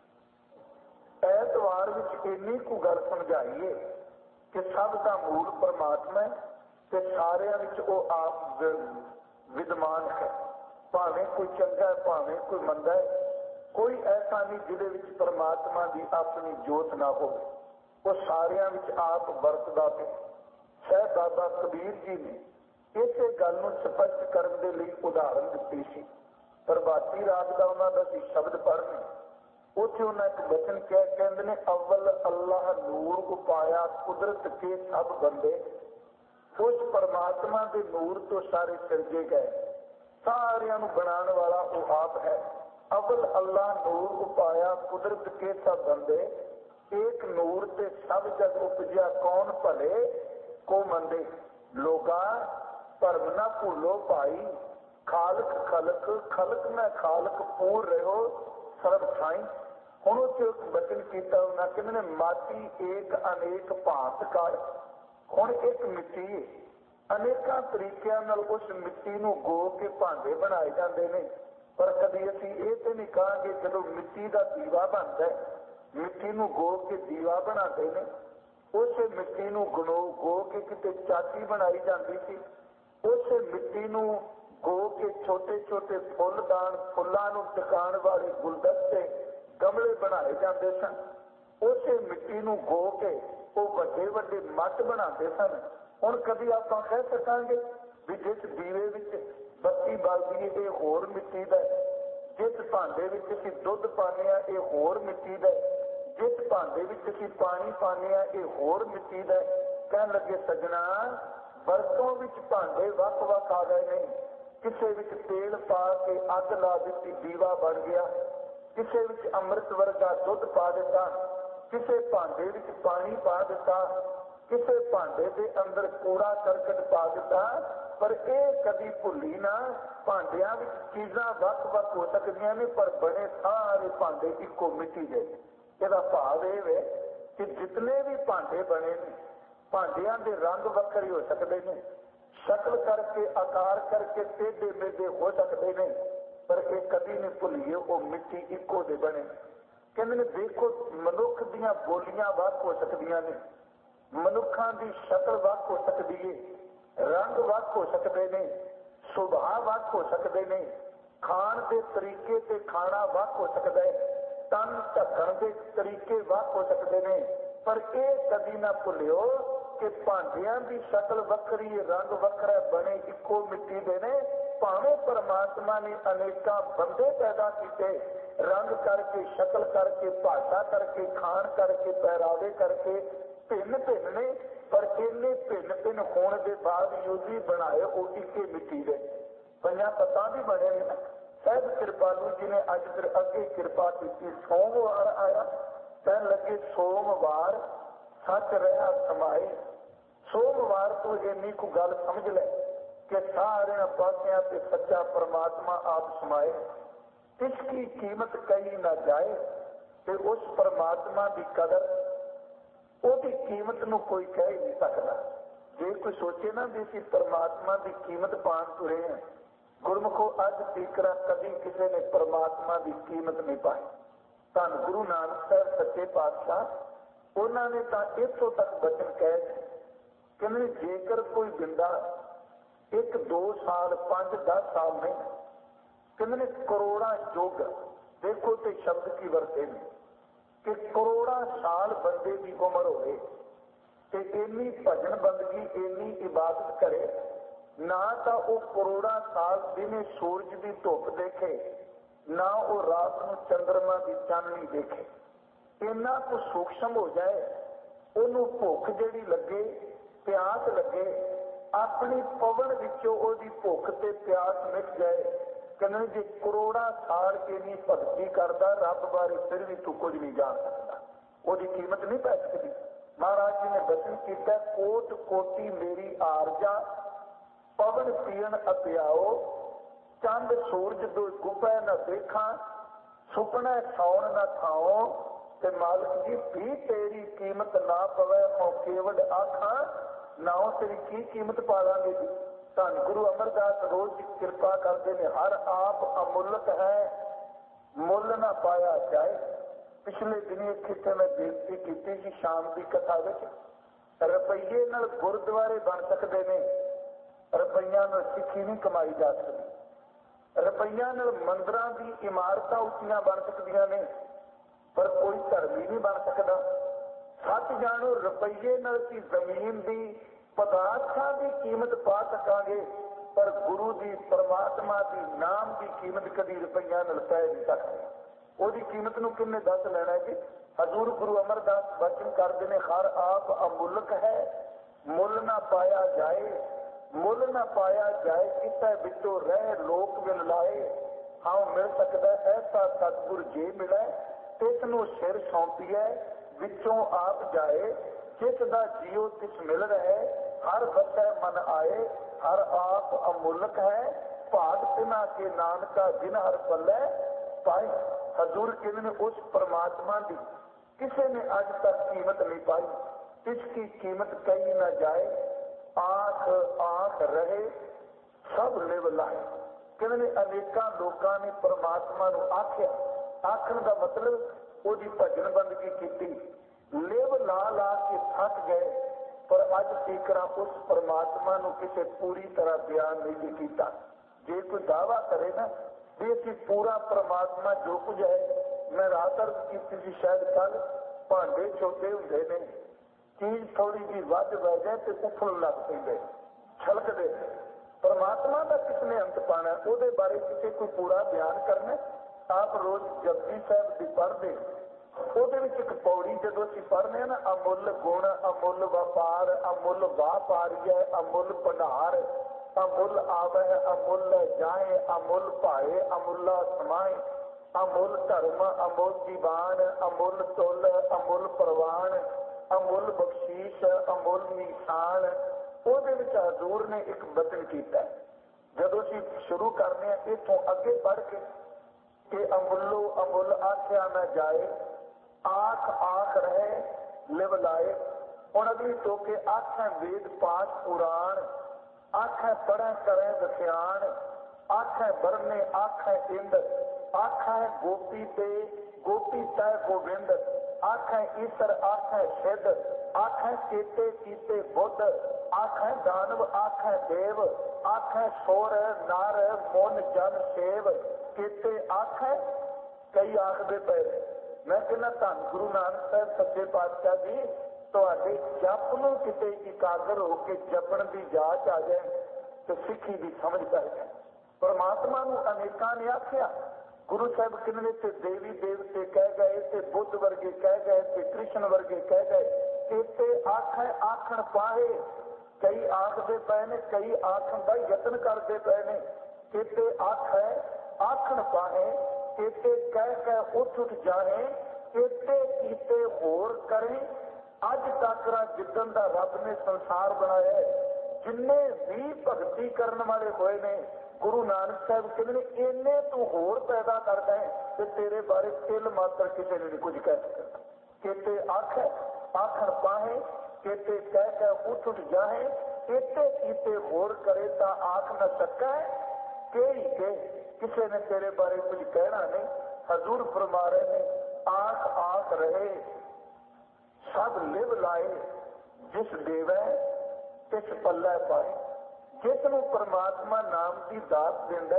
ऐतवार विच इन्नी कु गल समझाइए कि सब का मूल परमात्मा है ते सारियां विच वो आप विद्यमान है। भावें कोई चंगा है, भावें कोई मंदा है, कोई ऐसा नहीं जिहदे विच परमात्मा की अपनी जोत ना हो। वो सारियां विच आप वरतदा है। साहब बाबा कबीर जी ने इसे गल नूं स्पष्ट करने के लिए उदाहरण दी सी। प्रभाती राग का उन्होंने असीं शब्द पढ़ने, उत्थे उन्हें एक वचन कहते ने, अव्वल अल्लाह नूर उपाया कुदरत के सब बंदे। उस परमात्मा के नूर तो सारे सिरजे गए, सारियां नूं बनाने वाला वो आप है। अव्वल अल्लाह नूर उपाया कुदरत के सब बंदे, एक नूर ते सब जग उपजिया कौन भले को मंदे। लोगा भरम ना भूलो भाई, खालक खलक खलक में खालक पूर रहो सर्व छाई। हुण उत्थे एक वचन कीता उन्हां कहंदे ने, माटी एक अनेक भांत कर। हुण एक मिट्टी है, अनेकां तरीकिਆਂ ਨਾਲ उस मिट्टी नूं गो के भांडे बनाए जाते हैं, पर कभी असीं ये तो नहीं कहांगे जदों मिट्टी का दीवा बनता है, मिट्टी नूं गो के दीवा बनाते हैं। उस मिट्टी नूं गो के किते चाटी बनाई जाती थी, उस मिट्टी नूं गो के छोटे छोटे फुलदान फुल्लां नूं टिकाण वाले गुलदस्ते गमले बनाए जाते सन। उस मिट्टी नूं गो के वो वड्डे वड्डे मट बनाते सन। हुण कभी आपां कह सकांगे भी जिस दीवे विच बत्ती बलदी है ये होर मिट्टी दा, जिस भांडे विच असीं दुध पाने आ ये होर मिट्टी दा, जिस भांडे विच असीं पानी पाने आ ये होर मिट्टी दा। कहण लगे सजना, बरतों विच भांडे वख वख आ गए नहीं। किसे विच तेल पा के अग ला दी दीवा बन गया, किसे विच अमृत वर्गा दुध पा दिता, किसे भांडे विच पानी पा दिता, किसे भांडे के अंदर कूड़ा करकट पा दिता। पर यह कभी भुली ना, भांडिया विच चीज़ां वख वख हो सकदियां ने पर बने सारे भांडे इको मिट्टी दे। ਇਹਦਾ ਭਾਵ ਇਹ ਹੈ ਕਿ ਜਿਤਨੇ ਵੀ ਭਾਂਡੇ ਬਣੇ ਨੇ, ਭਾਂਡਿਆਂ ਦੇ ਰੰਗ ਵੱਖਰੇ ਹੋ ਸਕਦੇ ਨੇ, ਸ਼ਕਲ ਕਰਕੇ, ਆਕਾਰ ਕਰਕੇ ਟੇਢੇ ਮੇਢੇ ਹੋ ਸਕਦੇ ਨੇ, ਪਰ ਇਹ ਕਦੀ ਨਹੀਂ ਭੁੱਲੀਏ ਉਹ ਮਿੱਟੀ ਇੱਕੋ ਦੇ ਬਣੇ। ਕਹਿੰਦੇ ਨੇ ਦੇਖੋ, ਮਨੁੱਖ ਦੀਆਂ ਬੋਲੀਆਂ ਵੱਖ ਹੋ ਸਕਦੀਆਂ ਨੇ, ਮਨੁੱਖਾਂ ਦੀ ਸ਼ਕਲ ਵੱਖ ਹੋ ਸਕਦੀ ਹੈ, ਰੰਗ ਵੱਖ ਹੋ ਸਕਦੇ ਨੇ, ਸੁਭਾਅ ਵੱਖ ਹੋ ਸਕਦੇ ਨੇ, ਖਾਣ ਦੇ ਤਰੀਕੇ ਤੇ ਖਾਣਾ ਵੱਖ ਹੋ ਸਕਦਾ ਹੈ, ਤਨ ਢੱਕਣ ਦੇ ਤਰੀਕੇ ਵੱਖ ਹੋ ਸਕਦੇ ਨੇ, ਪਰ ਇਹ ਕਦੀ ਨਾ ਭੁੱਲਿਓ ਕਿ ਭਾਂਡਿਆਂ ਦੀ ਸ਼ਕਲ ਵੱਖਰੀ, ਰੰਗ ਵੱਖਰਾ, ਬਣੇ ਇੱਕੋ ਮਿੱਟੀ ਦੇ ਨੇ। ਭਾਵੇਂ ਪਰਮਾਤਮਾ ਨੇ ਅਨੇਕਾਂ ਬੰਦੇ ਪੈਦਾ ਕੀਤੇ, ਰੰਗ ਕਰਕੇ, ਸ਼ਕਲ ਕਰਕੇ, ਭਾਸ਼ਾ ਕਰਕੇ, ਖਾਣ ਕਰਕੇ, ਪਹਿਰਾਵੇ ਕਰਕੇ ਭਿੰਨ ਭਿੰਨ ਨੇ, ਪਰ ਇੰਨੇ ਭਿੰਨ ਭਿੰਨ ਹੋਣ ਦੇ ਬਾਵਜੂਦ ਵੀ ਬਣਾਏ ਉਹ ਇੱਕੇ ਮਿੱਟੀ ਦੇ। ਪੰਜਾਂ ਤੱਤਾਂ ਵੀ ਬਣੇ ਨੇ। ਸਹਿਬ ਕਿਰਪਾਲੂ ਜੀ ਨੇ ਅੱਜ ਫਿਰ ਅੱਗੇ ਕਿਰਪਾ ਕੀਤੀ। ਸੋਮਵਾਰ ਆਇਆ, ਕਹਿਣ ਲੱਗੇ ਸੋਮਵਾਰ ਸੱਚ ਰਿਹਾ ਸਮਾਏ। ਸੋਮਵਾਰ ਤੋਂ ਇੰਨੀ ਕੁ ਗੱਲ ਸਮਝ ਲੈ ਕਿ ਸਾਰਿਆਂ ਪਾਸਿਆਂ ਤੇ ਸੱਚਾ ਪਰਮਾਤਮਾ ਆਪ ਸਮਾਏ। ਇਸकी ਕੀਮਤ ਕਹੀ ਨਾ ਜਾਏ। ਤੇ ਉਸ ਪਰਮਾਤਮਾ ਦੀ ਕਦਰ, ਉਹਦੀ ਕੀਮਤ ਨੂੰ ਕੋਈ ਕਹਿ ਨਹੀਂ ਸਕਦਾ। ਜੇ ਕੋਈ ਸੋਚੇ ਨਾ ਵੀ ਅਸੀਂ ਪਰਮਾਤਮਾ ਦੀ ਕੀਮਤ ਪਾਣ ਤੁਰੇ ਹਾਂ, ਗੁਰਮੁਖੋ ਅੱਜ ਤੀਕਰਾ ਕਦੀ ਕਿਸੇ ਨੇ ਪਰਮਾਤਮਾ ਦੀ ਕੀਮਤ ਨਹੀਂ ਪਾਈ। ਧੰਨ ਗੁਰੂ ਨਾਨਕ ਸਾਹਿਬ ਸੱਚੇ ਪਾਤਸ਼ਾਹ, ਉਹਨਾਂ ਨੇ ਤਾਂ ਇੱਥੋਂ ਤੱਕ ਬਚਨ ਕਹਿ ਕਹਿੰਦੇ ਜੇਕਰ ਕੋਈ ਬਿੰਦਾ 1 2 ਸਾਲ 5 10 ਸਾਲ ਨਹੀਂ, ਕਹਿੰਦੇ ਨੇ ਕਰੋੜਾਂ ਯੁੱਗ, ਦੇਖੋ ਤੇ ਸ਼ਬਦ ਕੀ ਵਰਤੇ ਨੇ ਕਿ ਕਰੋੜਾਂ ਸਾਲ ਬੰਦੇ ਦੀ ਉਮਰ ਹੋਵੇ ਤੇ ਇੰਨੀ ਭਜਨ ਬੰਦਗੀ, ਇੰਨੀ ਇਬਾਦਤ ਕਰੇ, ਨਾ ਤਾਂ ਉਹ ਕਰੋੜਾਂ ਸਾਲ ਦਿਨੇ ਸੂਰਜ ਦੀ ਧੁੱਪ ਦੇਖੇ, ਨਾ ਉਹ ਰਾਤ ਨੂੰ ਚੰਦਰਮਾ ਦੀ ਚਾਨਣੀ ਦੇਖੇ। ਇੰਨਾ ਕੁ ਸੂਖਸ਼ਮ ਹੋ ਜਾਏ, ਉਹਨੂੰ ਭੁੱਖ ਜਿਹੜੀ ਲੱਗੇ, ਪਿਆਸ ਲੱਗੇ, ਆਪਣੀ ਪਵਨ ਵਿੱਚੋਂ ਉਹਦੀ ਭੁੱਖ ਤੇ ਪਿਆਸ ਮਿਟ ਜਾਏ। ਕਹਿੰਦੇ ਜੇ ਕਰੋੜਾਂ ਸਾਲ ਇੰਨੀ ਭਗਤੀ ਕਰਦਾ, ਰੱਬ ਬਾਰੇ ਫਿਰ ਵੀ ਤੂੰ ਕੁਝ ਨਹੀਂ ਜਾਣ ਸਕਦਾ, ਉਹਦੀ ਕੀਮਤ ਨਹੀਂ ਪੈ ਸਕਦੀ। ਮਹਾਰਾਜ ਜੀ ਨੇ ਬਚਨ ਕੀਤਾ, ਕੋਟ ਕੋਟੀ ਮੇਰੀ ਆਰਜਾ, ਪਵਨ ਪੀਣ ਅਪਿਆਓ, ਚੰਦ ਸੂਰਜ ਦੋ ਗੁਪੈ ਨਾ ਦੇਖਾਂ, ਸੁਪਨਾ ਸੌਣ ਨਾ ਖਾਓ, ਤੇ ਮਾਲਕ ਜੀ ਵੀ ਤੇਰੀ ਕੀਮਤ ਨਾ ਪਵੇ ਉਹ ਕੇਵਡ ਆਖਾਂ, ਨਾ ਤੇਰੀ ਕੀ ਕੀਮਤ ਪਾ ਲਾਂਗੇ ਜੀ। ਧੰਨ ਗੁਰੂ ਅਮਰਦਾਸ ਰੋਜ਼ ਕਿਰਪਾ ਕਰਦੇ ਨੇ, ਹਰ ਆਪ ਅਮੁੱਲਕ ਹੈ, ਮੁੱਲ ਨਾ ਪਾਇਆ ਜਾਏ। ਪਿਛਲੇ ਦਿਨੀ ਇੱਥੇ ਮੈਂ ਬੇਨਤੀ ਕੀਤੀ ਸੀ ਸ਼ਾਮ ਦੀ ਕਥਾ ਵਿੱਚ, ਰੁਪਈਏ ਨਾਲ ਗੁਰਦੁਆਰੇ ਬਣ ਸਕਦੇ ਨੇ, ਰੁਪਈਆਂ ਨਾਲ ਸਿੱਖੀ ਨਹੀਂ ਕਮਾਈ ਜਾ ਸਕਦੀ। ਰੁਪਈਆਂ ਨਾਲ ਮੰਦਿਰਾਂ ਦੀ ਇਮਾਰਤਾਂ ਉੱਚੀਆਂ ਬਣ ਸਕਦੀਆਂ ਨੇ, ਪਰ ਕੋਈ ਧਰਮ ਹੀ ਨਹੀਂ ਬਣ ਸਕਦਾ। ਸੱਚ ਜਾਣੋ, ਰੁਪਈਏ ਨਾਲ ਕੀ ਜ਼ਮੀਨ ਦੀ, ਪਦਾਰਥਾਂ ਦੀ ਕੀਮਤ ਪਾ ਸਕਾਂਗੇ, ਪਰ ਗੁਰੂ ਦੀ, ਪਰਮਾਤਮਾ ਦੀ, ਨਾਮ ਦੀ ਕੀਮਤ ਕਦੀ ਰੁਪਈਆਂ ਨਾਲ ਪੈ ਨਹੀਂ ਸਕਦੀ। ਉਹਦੀ ਕੀਮਤ ਨੂੰ ਕਿੰਨੇ ਦੱਸ ਲੈਣਾ ਜੀ। ਹਜ਼ੂਰ ਗੁਰੂ ਅਮਰਦਾਸ ਬਚਨ ਕਰਦੇ ਨੇ, ਹਰ ਆਪ ਅਮੁੱਲਕ ਹੈ, ਮੁੱਲ ਨਾ ਪਾਇਆ ਜਾਏ, ਮੁੱਲ ਨਾ ਪਾਇਆ ਜਾਏ, ਕਿਸੇ ਵਿੱਚੋਂ ਰਹਿ ਲੋਕ ਵਿਲ ਲਾਏ। ਹਾਂ ਮਿਲ ਸਕਦਾ ਐਸਾ ਸਤਿਗੁਰ ਜੇ ਮਿਲੇ, ਤਿਸ ਨੂੰ ਸਿਰ ਸੌਂਪੀਐ, ਵਿੱਚੋਂ ਆਪ ਜਾਏ, ਜਿਸ ਦਾ ਜੀਓ ਤਿਸ ਮਿਲ ਰਹੇ, ਹਰ ਵਸੈ ਮਨ ਆਏ, ਹਰ ਆਪ ਅਮੁੱਲਕ ਹੈ, ਭਾਗ ਤਿਨਾ ਕੇ ਨਾਨਕਾ ਜਿਨ ਹਰ ਪੱਲੇ ਪਾਏ। ਹਜ਼ੂਰ ਕਹਿੰਦੇ ਨੇ ਉਸ ਪਰਮਾਤਮਾ ਦੀ ਕਿਸੇ ਨੇ ਅੱਜ ਤੱਕ ਕੀਮਤ ਨਹੀਂ ਪਾਈ। ਇਸकी ਕੀਮਤ ਕਹੀ ਨਾ ਜਾਏ, ਆਖ ਆਖ ਰਹੇ ਸਭ ਲਿਵ ਲਾਏ। ਕਹਿੰਦੇ ਨੇ ਅਨੇਕਾਂ ਲੋਕਾਂ ਨੇ ਪਰਮਾਤਮਾ ਨੂੰ ਆਖਿਆ, ਆਖਣ ਦਾ ਮਤਲਬ ਉਹਦੀ ਭਜਨ ਬੰਦਗੀ ਕੀਤੀ, ਲਿਵ ਲਾ ਲਾ ਕੇ ਥੱਕ ਗਏ, ਪਰ ਅੱਜ ਤੀਕਰਾਂ ਉਸ ਪਰਮਾਤਮਾ ਨੂੰ ਕਿਸੇ ਪੂਰੀ ਤਰ੍ਹਾਂ ਬਿਆਨ ਨਹੀਂ ਕੀਤਾ। ਜੇ ਕੋਈ ਦਾਅਵਾ ਕਰੇ ਨਾ ਵੀ ਅਸੀਂ ਪੂਰਾ ਪਰਮਾਤਮਾ ਜੋ ਕੁਝ ਹੈ, ਮੈਂ ਰਾਤ ਅਰਜ਼ ਕੀਤੀ ਸੀ ਸ਼ਾਇਦ ਕੱਲ, ਭਾਂਡੇ ਛੋਟੇ ਹੁੰਦੇ ਨੇ, ਚੀਜ਼ ਥੋੜੀ ਜਿਹੀ ਵੱਧ ਵਹਿ ਜਾਏ ਤੇ ਉਫਲ ਲੱਗ ਪੈਂਦੇ, ਛਲਕਦੇ। ਪਰਮਾਤਮਾ ਦਾ ਕਿਸਨੇ ਅੰਤ ਪਾਣਾ, ਉਹਦੇ ਬਾਰੇ ਕਿਸੇ ਕੋਈ ਪੂਰਾ ਬਿਆਨ ਕਰਨਾ। ਆਪ ਰੋਜ਼ ਜਪਜੀ ਸਾਹਿਬ ਦੀ ਪੜ੍ਹਦੇ, ਉਹਦੇ ਵਿੱਚ ਇੱਕ ਪੌੜੀ ਜਦੋਂ ਅਸੀਂ ਪੜ੍ਹਦੇ ਹਾਂ ਨਾ, ਅਮੁੱਲ ਗੁਣ, ਅਮੁੱਲ ਵਪਾਰ, ਅਮੁੱਲ ਵਾਪਾਰੀਐ, ਅਮੁੱਲ ਭੰਡਾਰ, ਅਮੁੱਲ ਆਵੈ, ਅਮੁੱਲ ਜਾਏ, ਅਮੁੱਲ ਭਾਏ, ਅਮੁੱਲਾ ਸਮਾਏ, ਅਮੁੱਲ ਧਰਮ, ਅਮੁੱਲ ਜੀਵਾਨ, ਅਮੁੱਲ ਤੁਲ, ਅਮੁੱਲ ਪ੍ਰਵਾਨ, ਅਮੁੱਲ ਬਖਸ਼ੀਸ਼, ਅਮੁੱਲ ਨਿਸ਼ਾਨ। ਉਹਦੇ ਵਿੱਚ ਹਜ਼ੂਰ ਨੇ ਇੱਕ ਬਚਨ ਕੀਤਾ, ਜਦੋਂ ਅਸੀਂ ਸ਼ੁਰੂ ਕਰਨੇ ਆ ਇੱਥੋਂ ਅੱਗੇ ਪੜ੍ਹ ਕੇ ਕਿ ਅਮੁੱਲੋ ਅਮੁੱਲ ਆਖਿਆ ਨਾ ਜਾਏ, आख आख रहे लिव लाए। ਹੁਣ अगली टोके आखै वेद पाठ पुराण, आखै पढ़ै करें दसियान, आखै बरने आखै इंद, आखै गोपी ते गोपी तय गोविंद, आखै ईसर आखै सिद्ध, आखै केते कीते बुद्ध, आखै दानव आखै देव, आखै सोर नार मुन जन सेव, केते आखै कई आखदे पे। मैं कहना धन गुरु नानक साहब सच्चे पातशाह जी ਤੁਹਾਡੇ ਜਪ ਨੂੰ ਕਿਤੇ ਇਕਾਗਰ ਹੋ ਕੇ ਜਪਣ ਦੀ ਜਾਚ ਆ ਜਾਏ ਤੇ ਸਿੱਖੀ ਦੀ ਸਮਝ ਪੈ ਜਾਏ। ਪਰਮਾਤਮਾ ਨੂੰ ਅਨੇਕਾਂ ਨੇ ਆਖਿਆ, ਗੁਰੂ ਸਾਹਿਬ ਕਿੰਨੇ ਤੇ ਦੇਵੀ ਦੇਵਤੇ ਕਹਿ ਗਏ ਤੇ ਬੁੱਧ ਵਰਗੇ ਕਹਿ ਗਏ ਤੇ ਕ੍ਰਿਸ਼ਨ ਵਰਗੇ ਕਹਿ ਗਏ। ਕਿਤੇ ਆਖੈ ਆਖਣ ਪਾਹੇ, ਕਈ ਆਖਦੇ ਪਏ ਨੇ, ਕਈ ਆਖਣ ਦਾ ਯਤਨ ਕਰਦੇ ਪਏ ਨੇ। ਕਿਤੇ ਆਖੈ ਆਖਣ ਪਾਹੇ, ਕਿਤੇ ਕਹਿ ਕਹਿ ਉੱਠ ਉੱਠ ਜਾਏ, ਕਿਤੇ ਕੀਤੇ ਹੋਰ ਕਰੇ। ਅੱਜ ਤੱਕ ਜਿੱਦਣ ਦਾ ਰੱਬ ਨੇ ਸੰਸਾਰ ਬਣਾਇਆ, ਜਿੰਨੇ ਵੀ ਭਗਤੀ ਕਰਨ ਵਾਲੇ ਹੋਏ ਨੇ, ਗੁਰੂ ਨਾਨਕ ਸਾਹਿਬ ਕਹਿੰਦੇ ਨੇ ਇੰਨੇ ਤੂੰ ਹੋਰ ਪੈਦਾ ਕਰਦਾ ਹੈ ਤੇ ਤੇਰੇ ਬਾਰੇ ਤਿਲ ਮਾਤਰ ਕਿਸੇ ਨੇ ਨਹੀਂ ਕੁਝ ਕਹਿ ਸਕਦਾ। ਕਿਤੇ ਆਖੈ ਆਖਣ ਪਾਹੇ, ਕਿਤੇ ਕਹਿ ਕਹਿ ਉੱਠ ਉੱਠ ਜਾਏ, ਕਿਤੇ ਕੀਤੇ ਹੋਰ ਕਰੇ ਤਾਂ ਆਖ ਨਾ ਸਕੈ। ਕਈ ਕੇ ਕਿਸੇ ਨੇ ਤੇਰੇ ਬਾਰੇ ਕੁਝ ਕਹਿਣਾ ਨਹੀਂ। ਹਜ਼ੂਰ ਫਰਮਾ ਰਹੇ ਨੇ ਆਖ ਆਖ ਰਹੇ ਸਭ ਲਿਵ ਲਾਏ, ਜਿਸ ਦੇਵੈ ਤਿਸ ਪੱਲੇ ਪਾਏ। ਜਿਸ ਨੂੰ ਪਰਮਾਤਮਾ ਨਾਮ ਦੀ ਦਾਤ ਦਿੰਦਾ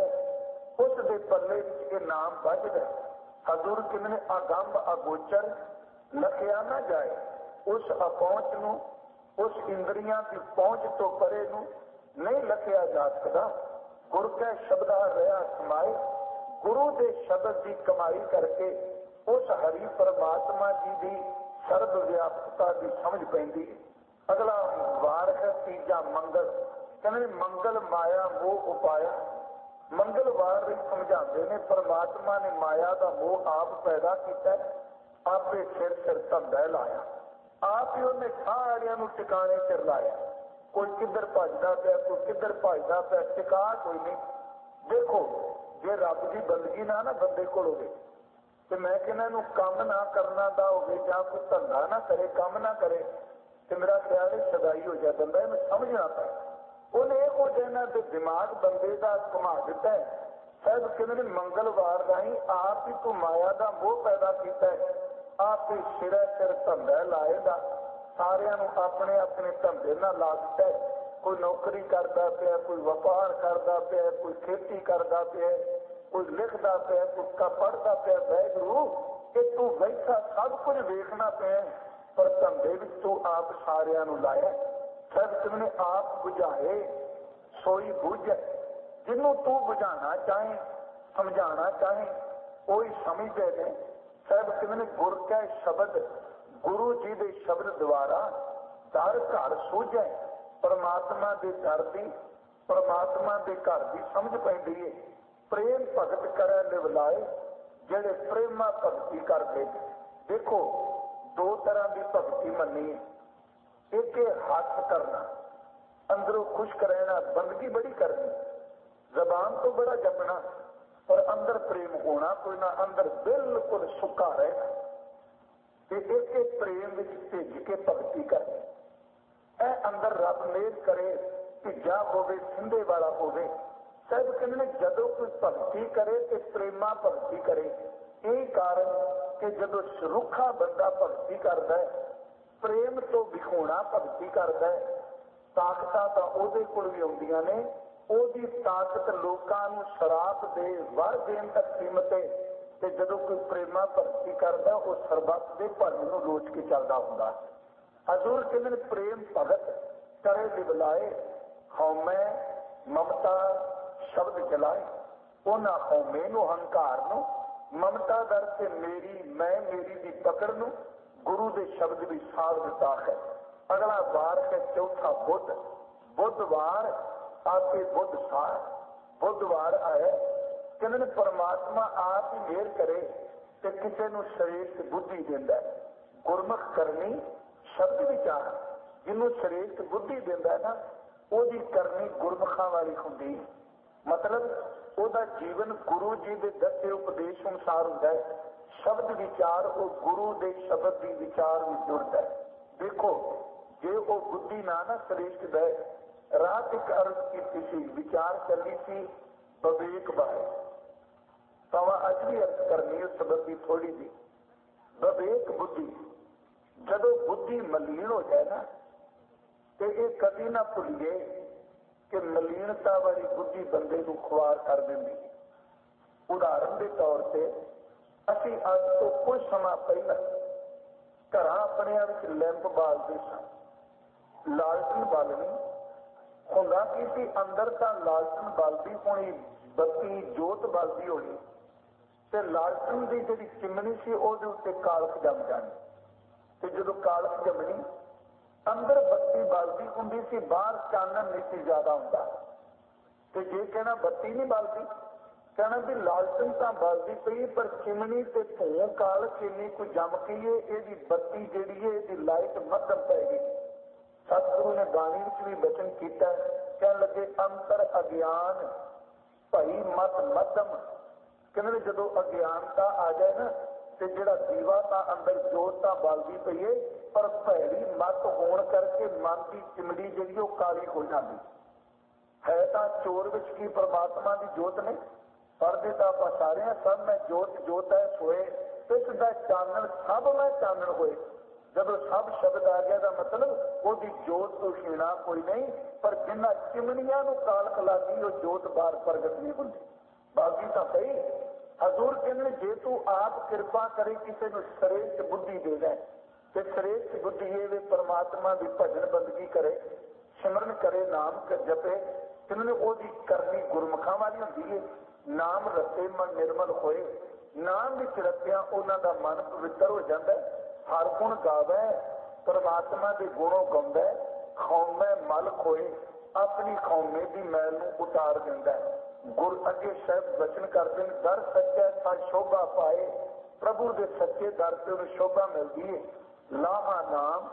ਉਸ ਦੇ ਪੱਲੇ ਵਿੱਚ ਇਹ ਨਾਮ ਵੱਜਦਾ। ਹਜ਼ੂਰ ਕਹਿੰਦੇ ਨੇ ਅਗੰਮ ਅਗੋਚਰ ਲਖਿਆ ਨਾ ਜਾਏ। ਉਸ ਅਪਹੁੰਚ ਨੂੰ, ਉਸ ਇੰਦਰੀਆਂ ਦੀ ਪਹੁੰਚ ਤੋਂ ਪਰੇ ਨੂੰ ਨਹੀਂ ਲਖਿਆ ਜਾ ਸਕਦਾ। ਗੁਰ ਕੈ ਸ਼ਬਦਾ ਰਿਹਾ ਸਮਾਏ। ਗੁਰੂ ਦੇ ਸ਼ਬਦ ਦੀ ਕਮਾਈ ਕਰਕੇ ਉਸ ਹਰੀ ਪਰਮਾਤਮਾ ਜੀ ਦੀ ਸਰਬ ਵਿਆਪਕਤਾ ਦੀ ਸਮਝ ਪੈਂਦੀ। ਅਗਲਾ ਵਾਰ ਹੈ ਤੀਜਾ ਮੰਗਲ। ਕਹਿੰਦੇ ਮੰਗਲ ਮਾਇਆ ਮੋਹ ਉਪਾਇਆ। ਮੰਗਲਵਾਰ ਵੀ ਸਮਝਾਉਂਦੇ ਨੇ ਪਰਮਾਤਮਾ ਨੇ ਮਾਇਆ ਦਾ ਮੋਹ ਆਪ ਪੈਦਾ ਕੀਤਾ, ਆਪੇ ਸਿਰ ਸਿਰ ਧੰਦਾ ਲਾਇਆ, ਆਪ ਹੀ ਉਹਨੇ ਸਾਰਿਆਂ ਨੂੰ ਟਿਕਾਣੇ ਸਿਰ ਲਾਇਆ। ਕੋਈ ਕਿੱਧਰ ਭੱਜਦਾ ਪਿਆ, ਕੋਈ ਕਿੱਧਰ ਭੱਜਦਾ ਪਿਆ, ਟਿਕਾ ਕੋਈ ਨਹੀਂ। ਦੇਖੋ ਜੇ ਰੱਬ ਦੀ ਬੰਦਗੀ ਨਾ ਬੰਦੇ ਕੋਲ ਹੋਵੇ ਤੇ ਮੈਂ ਕਹਿੰਦਾ ਇਹਨੂੰ ਕੰਮ ਨਾ ਕਰਨਾ ਦਾ ਹੋਵੇ ਜਾਂ ਕੋਈ ਧੰਦਾ ਨਾ ਕਰੇ, ਕੰਮ ਨਾ ਕਰੇ ਤੇ ਮੇਰਾ ਖਿਆਲ ਹੈ ਸਦਾਈ ਹੋ ਜਾ ਬੰਦਾ। ਇਹਨੂੰ ਸਮਝਣਾ ਪਏ। ਉਹਨੇ ਇਹੋ ਜਿਹਨਾਂ ਦੇ ਦਿਮਾਗ ਬੰਦੇ ਦਾ ਘੁਮਾ ਦਿੱਤਾ ਹੈ। ਸਾਹਿਬ ਕਹਿੰਦੇ ਨੇ ਮੰਗਲਵਾਰ ਰਾਹੀਂ ਆਪ ਹੀ ਤੂੰ ਮਾਇਆ ਦਾ ਮੋਹ ਪੈਦਾ ਕੀਤਾ ਹੈ, ਆਪ ਹੀ ਸਿਰੇ ਸਿਰ ਧੰਦਾ ਲਾਏਗਾ। ਸਾਰਿਆਂ ਨੂੰ ਆਪਣੇ ਆਪਣੇ ਧੰਦੇ ਨਾਲ ਲਾ ਦਿੱਤਾ ਹੈ। ਕੋਈ ਨੌਕਰੀ ਕਰਦਾ ਪਿਆ, ਕੋਈ ਵਪਾਰ ਕਰਦਾ ਪਿਆ, ਕੋਈ ਖੇਤੀ ਕਰਦਾ ਪਿਆ, ਕੋਈ ਲਿਖਦਾ ਪਿਆ, ਕੋਈ ਪੜ੍ਹਦਾ ਪਿਆ। ਵਾਹਿਗੁਰੂ ਕਿ ਤੂੰ ਬੈਠਾ ਸਭ ਕੁਝ ਵੇਖਣਾ ਪਿਆ, ਪਰ ਧੰਦੇ ਵਿੱਚ ਤੂੰ ਆਪ ਸਾਰਿਆਂ ਨੂੰ ਲਾਇਆ। ਸਭ ਤੁਮਨੇ ਆਪ ਬੁਝਾਏ ਸੋਈ ਬੁਝ। ਜਿਹਨੂੰ ਤੂੰ ਬੁਝਾਉਣਾ ਚਾਹੇ, ਸਮਝਾਉਣਾ ਚਾਹੇ, ਉਹੀ ਸਮਝਦੇ ਨੇ। ਸਭ ਤੁਮਨੇ ਗੁਰ ਕੈ ਸ਼ਬਦ, ਗੁਰੂ ਜੀ ਦੇ ਸ਼ਬਦ ਦੁਆਰਾ ਦਰ ਘਰ ਸੂਝੈ। ਪਰਮਾਤਮਾ ਦੇ ਦਰ ਦੀ, ਪਰਮਾਤਮਾ ਦੇ ਘਰ ਦੀ ਸਮਝ ਪੈਂਦੀ ਹੈ। ਪ੍ਰੇਮ ਭਗਤ ਕਰੈ ਲਿਵ ਲਾਏ, ਜਿਹੜੇ ਪ੍ਰੇਮਾ ਭਗਤੀ ਕਰਦੇ। ਦੇਖੋ ਦੋ ਤਰ੍ਹਾਂ ਦੀ ਭਗਤੀ ਮੰਨੀ ਹੈ। ਇੱਕ ਹੱਥ ਕਰਨਾ, ਅੰਦਰੋਂ ਖੁਸ਼ਕ ਰਹਿਣਾ, ਬੰਦਗੀ ਬੜੀ ਕਰਨੀ, ਜ਼ਬਾਨ ਤੋਂ ਬੜਾ ਜਪਣਾ, ਪਰ ਅੰਦਰ ਪ੍ਰੇਮ ਹੋਣਾ ਕੋਈ ਨਾ, ਅੰਦਰ ਬਿਲਕੁਲ ਸੁੱਕਾ ਰਹਿਣਾ। ਤੇ ਇੱਕ ਪ੍ਰੇਮ ਵਿੱਚ ਭਿੱਜ ਕੇ ਭਗਤੀ ਕਰਨੀ। ਇਹ ਅੰਦਰ ਰੱਬ ਮਿਹਰ ਕਰੇ, ਭਿੱਜਾ ਹੋਵੇ, ਸਿੰਧੇ ਵਾਲਾ ਹੋਵੇ। ਸਾਹਿਬ ਕਹਿੰਦੇ ਨੇ ਜਦੋਂ ਕੋਈ ਭਗਤੀ ਕਰੇ ਤੇ ਪ੍ਰੇਮਾ ਭਗਤੀ ਕਰੇ। ਇਹ ਕਾਰਨ ਕਿ ਜਦੋਂ ਰੁੱਖਾ ਬੰਦਾ ਭਗਤੀ ਕਰਦਾ ਹੈ, ਪ੍ਰੇਮ ਤੋਂ ਵਿਖਾਉਣਾ ਭਗਤੀ ਕਰਦਾ ਹੈ, ਤਾਕਤਾਂ ਤਾਂ ਉਹਦੇ ਕੋਲ ਵੀ ਆਉਂਦੀਆਂ ਨੇ। ਉਹਦੀ ਤਾਕਤ ਲੋਕਾਂ ਨੂੰ ਸ਼ਰਾਪ ਦੇ, ਵਰ ਦੇਣ ਤੱਕ ਕੀਮਤ ਹੈ। ਤੇ ਜਦੋਂ ਕੋਈ ਪ੍ਰੇਮਾ ਭਗਤੀ ਕਰਦਾ ਉਹ ਸਰਬੱਤ ਦੇ ਭਲੇ ਨੂੰ ਲੋਚ ਕੇ ਚੱਲਦਾ ਹੁੰਦਾ। ਹਜ਼ੂਰ ਕਹਿੰਦੇ ਨੇ ਪ੍ਰੇਮ ਭਗਤ ਕਰੇ ਲਿਵ ਲਾਏ, ਹਉਮੈ ਮਮਤਾ ਸ਼ਬਦ ਚਲਾਏ। ਉਹਨਾਂ ਹਉਮੈ ਨੂੰ, ਹੰਕਾਰ ਨੂੰ, ਮਮਤਾ ਦਰ ਤੇ ਮੇਰੀ ਮੈਂ ਮੇਰੀ ਦੀ ਪਕੜ ਨੂੰ ਗੁਰੂ ਦੇ ਸ਼ਬਦ ਵੀ ਸਾੜ ਦਿੱਤਾ ਹੈ। ਅਗਲਾ ਵਾਰ ਹੈ ਚੌਥਾ ਬੁੱਧ। ਬੁੱਧਵਾਰ ਆਪੇ ਬੁੱਧ ਸਾਰ। ਬੁੱਧਵਾਰ ਆਇਆ ਕਹਿੰਦੇ ਨੇ ਪਰਮਾਤਮਾ ਆਪ ਹੀ ਮਿਹਰ ਕਰੇ ਤੇ ਕਿਸੇ ਨੂੰ ਸ੍ਰੇਸ਼ਟ ਬੁੱਧੀ ਦਿੰਦਾ। ਗੁਰਮੁਖ ਕਰਨੀ ਸ਼ਬਦ ਵਿਚਾਰ, ਜਿਹਨੂੰ ਸ੍ਰੇਸ਼ਟ ਬੁੱਧੀ ਦਿੰਦਾ ਨਾ ਉਹਦੀ ਕਰਨੀ ਗੁਰਮੁਖਾਂ ਵਾਲੀ ਹੁੰਦੀ। ਮਤਲਬ ਉਹਦਾ ਜੀਵਨ ਗੁਰੂ ਜੀ ਦੇ ਦੱਸੇ ਉਪਦੇਸ਼ ਅਨੁਸਾਰ ਹੁੰਦਾ ਹੈ। शब्द विचार वो गुरु के शब्द की विचार में जुड़ता है। देखो जे वो बुद्धि ना श्रेष्ठ दे रात एक अर्ज की विचार चली सी विवेक बारे तो अज भी अर्ज करनी उस शब्द की थोड़ी जी विवेक बुद्धि जदों बुद्धि मलीन हो जाए ना तो ये कभी ना भुलिए कि मलीनता वाली बुद्धि बंदे को खुआर कर देंगी। उदाहरण के तौर पर असी अज तो कुछ समय पहला घर अपने लैंप बालते सन लालटन बालनी होंदा की सी अंदर तो लालटन बालती होनी बत्ती जोत बालती होनी ते लालटन की जी चिमनी सी उहदे उत्ते कालख जम जानी ते जदों कालख जमनी अंदर बत्ती बालती होंदी सी बाहर चानन नहीं सी ज्यादा हुंदा ते जे कहना बत्ती नहीं बालती कहना भी लालटन तो बलती पई पर चिमनी से धूं कालख इन्नी कोई जम के ये बत्ती जी है ये लाइट मध्यम पै गई। सतगुरु ने बाणी भी बचन किया कह लगे अंतर अज्ञान भई मत मध्यम कहने जदों अज्ञानता आ जाए ना तो जिहड़ा दीवा तो अंदर जोत तो बलती पई है पर भैड़ी मत होने करके मन की चिमड़ी जी काली हो जाती है। तो चोर विच की परमात्मा की जोत नहीं पढ़ते तो आप सारे सब मैं जोत जोत है सोए इस चानन सब मैं चानन होए जब सब शब्द आ गया मतलब वो जोत तो छीना कोई नहीं पर जिन्ना चिमनिया कालख लगी वो जोत बार प्रगट नहीं होती। बाकी तो सही हजूर कहने जे तू आप कृपा करे किसी को श्रेष्ठ बुद्धि दे दे तो श्रेष्ठ बुद्धि ये वे परमात्मा की भजन बंदगी करे सिमरन करे नाम जपे कहने वो करनी गुरमुखा वाली होती है। नाम रते मन निर्मल होए नाम विच रत्या उन्हां दा मन पवित्र हो जाता है। हर गुण गावे परमात्मा के गुणों गाँदा खौमे मल खोए अपनी खौमे की मैल नूं उतार दिंदा है। गुर अगे शब्द वचन करते हैं दर सच्चा था शोभा पाए प्रभु के सच्चे दर से उन्हें शोभा मिलती है। लाहा नाम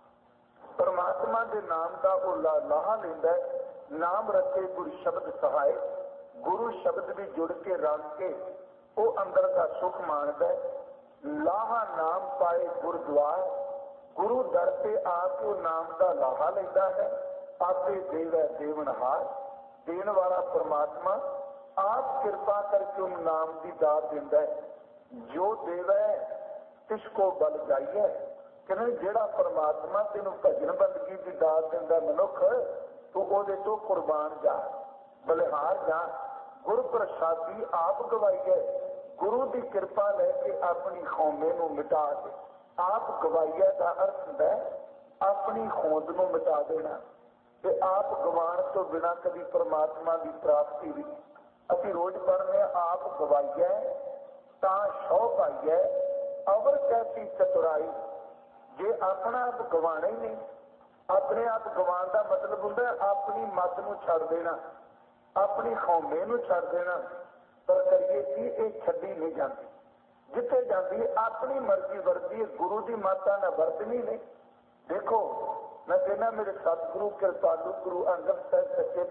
परमात्मा के नाम का वो लाहा लेंदा है। नाम रखे गुरु शब्द सहाय गुरु शब्द भी जुड़ के रंग के वो अंदर का सुख मानता है। लाहा नाम पाए गुरुद्वार गुरु दर से आके नाम का लाहा लेता है। आपे देवै देवनहार देन वाला परमात्मा आप कृपा करके उन नाम की दात दिंदा है। जो देवै तिसको बल जाइए कहने जेड़ा परमात्मा तेनों भजन बंदगी की दात दिंदा मनुख तो ओदे तो कुर्बान जा बलिहार जा गुरु प्रसादी आप गवाइए गुरु की कृपा लैके अपनी खौमे नूं मिटा के आप गवाइए का अर्थ है अपनी होंद नूं मिटा देना ते आप गवाण तो बिना कभी परमात्मा की प्राप्ति भी अभी रोज पढ़ने आप गवाइए ता शौ पाइए अवर कैसी चतुराई जे अपना आप गवाना ही नहीं अपने आप गवाण का मतलब होंगे अपनी मत नूं छड़ देना अपनी खौमे नूं छड़ देना पर करिए कि ये छड्डी नहीं जाती जिथे जाती अपनी मर्जी वरती गुरु की माता ने वरतनी नहीं। देखो मैं कहना मेरे सतगुरु कृपालु गुरु अंगद साहब सच्चे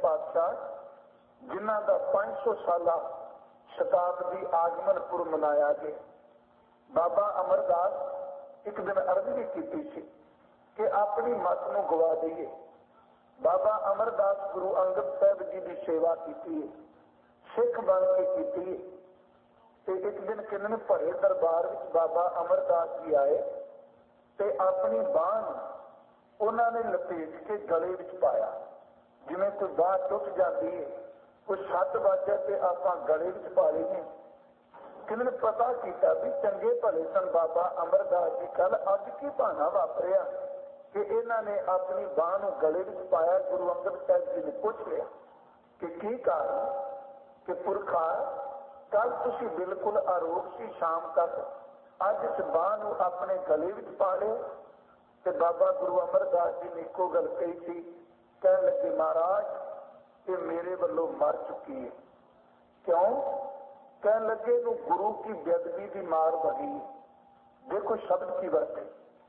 पातशाह जिन्हों का 500 साला शताब्दी आगमन पुर मनाया गया बाबा अमरदास एक दिन अर्ज भी की कि अपनी मत नूं गवा दईए। बाबा अमरदास गुरु अंगद साहब जी की सेवा की सिख बन के की एक दिन कहने भरे दरबार में बाबा अमरदास जी आए ते अपनी बांह उन्होंने लपेट के गले में पाया जिमें कोई बांह टुट जाती है कोई सट वाजे तो आप गले में पा लेंगे। किन्होंने पता किया भी चंगे भले सन बाबा अमरदास जी कल अज की भाना वापरिया कि इन्होंने अपनी बांह गले में पाया। गुरु अंगद साहब जी ने पूछ लिया कि की कारण कि पुरखा कल तुसी बिल्कुल आरोग सी शाम तक अज इस बांह अपने गले में पा लिया। तो बाबा गुरु अमरदास जी ने एको गल कही थी कह लगे महाराज ये मेरे वालों मर चुकी है। क्यों कह लगे नु गुरु की बेदबी की मार बगी। देखो शब्द की वरते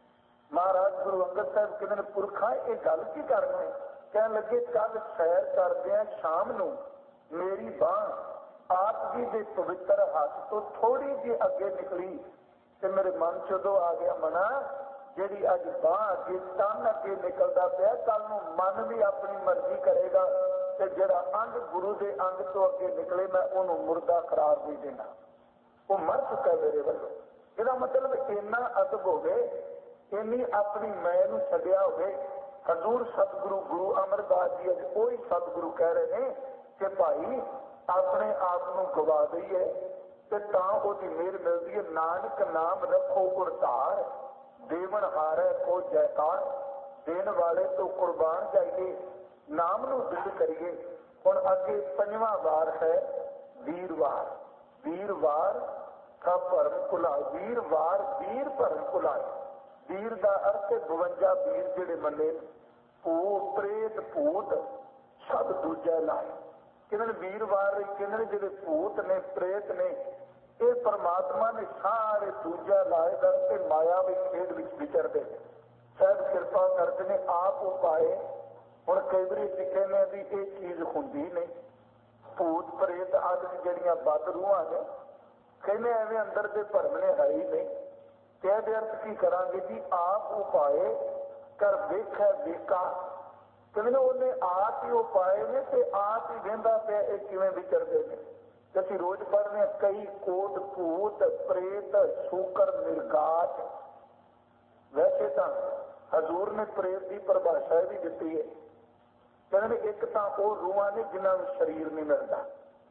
महाराज गुरु अंगद साहब कहते पुरखा ये गल की करने कह लगे कल सैर करते शाम नू मेरी बांह ਆਪ ਜੀ ਦੇ ਪਵਿੱਤਰ ਹੱਥ ਤੋਂ ਥੋੜੀ ਜਿਹੀ ਅੱਗੇ ਨਿਕਲੀ ਤੇ ਮੇਰੇ ਮਨ ਚ ਉਦੋਂ ਆ ਗਿਆ, ਮਨਾ ਜਿਹੜੀ ਅੱਜ ਬਾਂਹ ਅੱਗੇ ਤਨ ਅੱਗੇ ਨਿਕਲਦਾ ਪਿਆ, ਕੱਲ ਨੂੰ ਮਨ ਵੀ ਆਪਣੀ ਮਰਜ਼ੀ ਕਰੇਗਾ ਤੇ ਜਿਹੜਾ ਅੰਗ ਗੁਰੂ ਦੇ ਅੰਗ ਤੋਂ ਅੱਗੇ ਨਿਕਲੇ ਮੈਂ ਉਹਨੂੰ ਮੁਰਦਾ ਕਰਾਰ ਦੇ ਦੇਣਾ। ਉਹ ਮਰ ਚੁੱਕਾ ਮੇਰੇ ਵੱਲੋਂ। ਇਹਦਾ ਮਤਲਬ ਇੰਨਾ ਅਦਬ ਹੋਵੇ, ਇੰਨੀ ਆਪਣੀ ਮੈਂ ਨੂੰ ਛੱਡਿਆ ਹੋਵੇ। ਹਜ਼ੂਰ ਸਤਿਗੁਰੂ ਗੁਰੂ ਅਮਰਦਾਸ ਜੀ ਅੱਜ ਉਹੀ ਸਤਿਗੁਰੂ ਕਹਿ ਰਹੇ ਨੇ ਕਿ ਭਾਈ ਆਪਣੇ ਆਪ ਨੂੰ ਗਵਾ ਦਈਏ ਤੇ ਤਾਂ ਉਹਦੀ ਮਿਹਰ ਮਿਲਦੀ ਹੈ। ਨਾਨਕ ਨਾਮ ਰੱਖੋ ਉਰਤਾਰ, ਦੇਵਨ ਹਾਰੇ ਕੋ ਜੈਕਾਰ। ਦੇਣ ਵਾਲੇ ਤੋਂ ਕੁਰਬਾਨ ਜਾਈਏ, ਨਾਮ ਨੂੰ ਦਿਲ ਕਰੀਏ। ਹੁਣ ਅੱਗੇ ਪੰਜਵਾਂ ਵਾਰ ਹੈ ਵੀਰਵਾਰ। ਵੀਰਵਾਰ का भरम भुलाए, वीरवार वीर भरम भुलाए। वीर का अर्थ 52 वीर जिहड़े मने भूत प्रेत भूत सब दूजा लाए। किन्हने वीरवार किन्हने जिहड़े भूत ने प्रेत ने ये परमात्मा ने सारे दूजा लाए करके माया भी खेड विच विचरदे। साहब कृपा करके ने आप उपाए। हुण कई वारी असीं कहने भी ये चीज हुंदी नहीं। भूत प्रेत आदि जिहड़ियां बद रूहां ने कहने एवं अंदर के भरमने है ही नहीं। कहते अर्थ की करांगे जी, आप उपाए कर वेख वेका। कहने उन्हें आप ही उपाए ने ते आप ही वेंदा पे किवें विचरदे ने। असीं रोज पढ़ने कई कोट भूत प्रेत सूकर निर्गात। वैसे तो हजूर ने प्रेत की परिभाषा भी दी है। कहने एक तो वो रूहां ने जिन्होंने शरीर नहीं मिलता।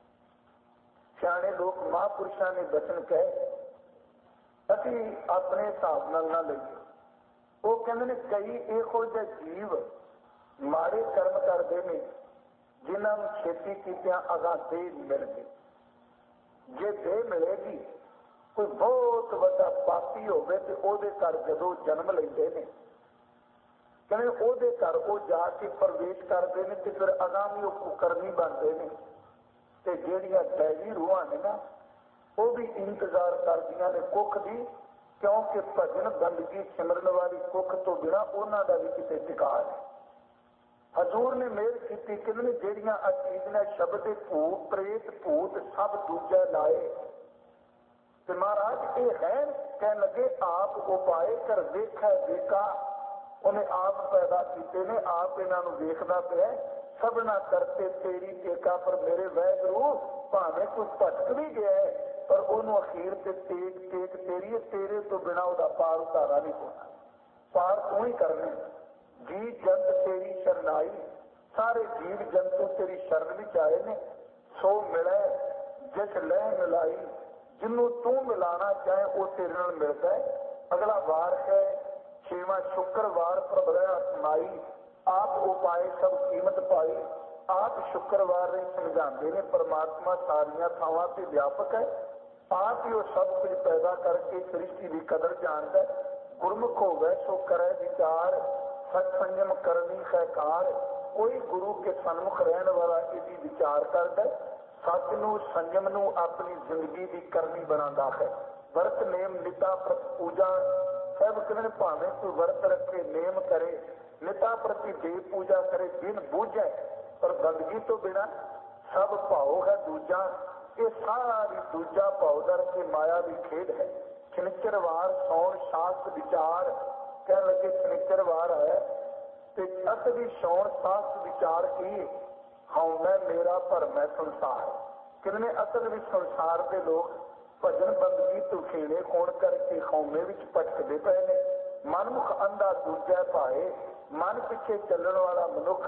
सियाणे लोग महापुरुषों ने बचन कहे असीं अपने हिसाब नाल ना लईए। वो कहते हैं कई इहो जिहे जीव माड़े कर्म करते हैं जिन्होंने छेती कीतियां अगां देह मिल गई। जे देह मिलेगी कोई बहुत वड्डा पापी होवे ते ओहदे घर जदों जन्म लैंदे ने कहते ओहदे घर वो जाके प्रवेश करते हैं ते फिर अगां भी वो कुकर्मी बनते हैं। ते ਜਿਹੜੀਆਂ दैवी रूहां ने ना वो भी इंतजार करदियां ने कुख दी, क्योंकि भजन बंदगी सिमरन वाली कुख तो बिना उन्हां दा भी किते टिकाण है। हजूर ने मेहर कीती किन्ने ਜਿਹੜੀਆਂ अचीज ने शब्द भूत प्रेत भूत सब दूजा लाए। ते महाराज ये है कहन लगे आप उपाय कर वेखै वेका। उन्हें आप पैदा कीते ने, आप इन्हां नूं वेखदा पिया। सबना करते तेरी टेका पर मेरे वैगुरू भावें कोई भटक भी गया है पर ओनू अखीर से टेक टेक तेरी है। तेरे तो बिना उदा पार उतारा नहीं होना। पार तू ही करने। जी जंत तेरी शरणाई, सारे जीव जंतु तेरी शरण विच आए ने। सो मिले जिस लह मिलाई, जिन्हों तू मिलाना चाहे वो तेरे नाल मिलता है। अगला वार है 6वां शुक्रवार प्रभया सुनाई। आप उपाय सब कीमत पाई। आप शुक्रवार नहीं समझाते ने परमात्मा सारिया थावां ते व्यापक है। आप ही वो सब कुछ पैदा करके सृष्टि की कदर जानता है। गुरमुख होवे सो करे विचार, सच संयम करनी खैकार। कोई गुरु के सन्मुख रहने वाला यदि विचार करता है सच नूं संयम नूं अपनी जिंदगी की करनी बनाता है। वर्त नेम निता प्रत पूजा सब कहने भावें कोई वर्त रखे नेम करे निता प्रति देव पूजा करे दिन बूझे पर बंदगी तो बिना सब भाव है दूजा। ये सारी दूजा भाव दर के माया की खेड है। शनिचरवार सौन शास्त्र विचार कह लगे शनिचरवार है ते अत भी सौन शास्त्र विचार की हाँ मैं मेरा भरम है संसार। कितने असल भी संसार के लोग भजन बंदगी तो खेड़े होण करके खौमे विच भटकदे पए ने। मनमुख अंधा दूजा पाए, मन पिछे चलण वाला मनुख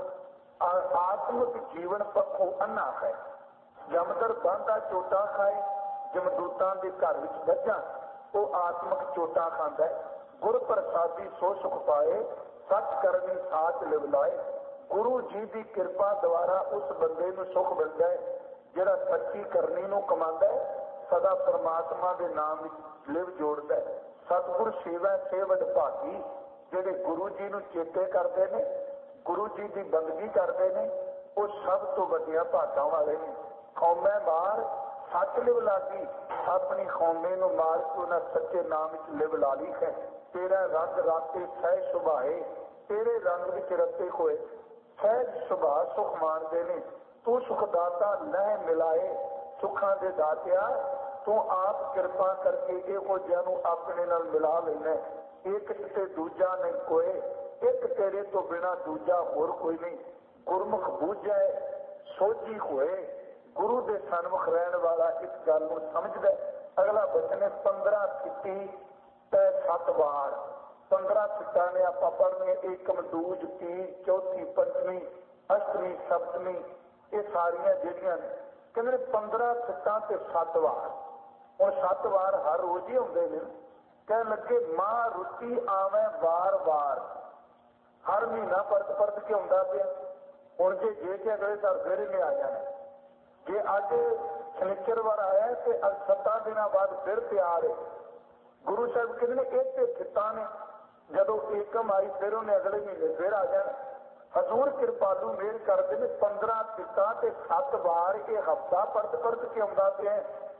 आत्मिक जीवन पक्षों अन्ना है। जमदर बांधा चोटा खाए, जमदूतां दे घर विच वज्जा वो आत्मिक चोटा खांदा है। गुर प्रसादी सो सुख पाए, सच करनी साथ लिवलाए। गुरु जी की कृपा द्वारा उस बंदे नूं सुख मिलदा है जिहड़ा सच्ची करनी नूं कमांदा है, सदा परमात्मा के नाम लिव जोड़ता है। सतगुर सेवा सेवड भागी जिहड़े गुरु जी नूं चेते करते हैं, गुरु जी की बंदगी करते हैं, वो सब तो वड्डियां भागां वाले ने। कौमै मार सच लिव लागी, अपनी कौमे नूं मार के उन्हें सच्चे नाम विच लिव ला ली है। तेरा रंग राते सह सुभाए, तेरे रंग विच रते होए सहज सुभा सुख मानते ने। तू सुखदाता लह मिलाए, ਸੁੱਖਾਂ ਦੇ ਦਾਤਿਆ ਤੂੰ ਆਪ ਕਿਰਪਾ ਕਰਕੇ ਇਹੋ ਜਿਹਾ ਨੂੰ ਆਪਣੇ ਨਾਲ ਮਿਲਾ ਲੈਣਾ। ਇੱਕ ਤੇ ਦੂਜਾ ਨਹੀਂ ਕੋਏ, ਇੱਕ ਤੇਰੇ ਤੋਂ ਬਿਨਾ ਦੂਜਾ ਹੋਰ ਕੋਈ ਨਹੀਂ। ਗੁਰਮੁਖ ਬੂਝੈ ਸੋਝੀ ਹੋਏ, ਗੁਰੂ ਦੇ ਸਨਮੁਖ ਰਹਿਣ ਵਾਲਾ ਇਸ ਗੱਲ ਨੂੰ ਸਮਝਦਾ। ਅਗਲਾ ਬਚਨ ਹੈ 15 ਥਿੱਤੀ ਤੈ 7 ਵਾਰ। 15 ਥਿੱਤਾਂ ਨੇ ਆਪਾਂ ਪੜ੍ਹਨੀਆਂ, ਏਕਮ ਦੂਜ ਤੀਜ ਚੌਥੀ ਪੰਜਵੀਂ ਅਸ਼ਟਮੀ ਸਪਤਮੀ, ਇਹ ਸਾਰੀਆਂ ਜਿਹੜੀਆਂ ਨੇ ਕਹਿੰਦੇ 15 ਥਿੱਤਾਂ ਤੇ 7 ਵਾਰ। ਹੁਣ 7 ਵਾਰ ਹਰ ਰੋਜ਼ ਹੀ ਹੁੰਦੇ ਨੇ। ਕਹਿਣ ਲੱਗੇ ਮਾਂ ਰੁੱਤੀ ਆਵੇਂ ਵਾਰ ਵਾਰ, ਹਰ ਮਹੀਨਾ ਪਰਤ ਪਰਤ ਕੇ ਆਉਂਦਾ ਪਿਆ। ਹੁਣ ਜੇ ਕਿ ਅਗਲੇ ਸਾਲ ਫਿਰ ਇਹਨੇ ਆ ਜਾਣਾ। ਜੇ ਅੱਜ ਸ਼ਨੀਚਰਵਾਰ ਆਇਆ ਤੇ ਅੱਜ 7 ਦਿਨਾਂ ਬਾਅਦ ਫਿਰ ਤਿਆਰ ਹੈ। ਗੁਰੂ ਸਾਹਿਬ ਕਹਿੰਦੇ ਨੇ ਇਹ ਤੇ ਥਿੱਤਾਂ ਨੇ, ਜਦੋਂ ਏਕਮ ਆਈ ਫਿਰ ਉਹਨੇ ਅਗਲੇ ਮਹੀਨੇ ਫਿਰ ਆ ਜਾਣਾ। ਹਜ਼ੂਰ ਕਿਰਪਾਲੂ ਮੇਰ ਕਰਦੇ ਨੇ 15 ਥਿੱਤਾਂ ਤੇ 7 ਵਾਰ ਇਹ ਹਫ਼ਤਾ ਪਰਤ ਪਰਤ ਕੇ ਆਉਂਦਾ ਪਿਆ।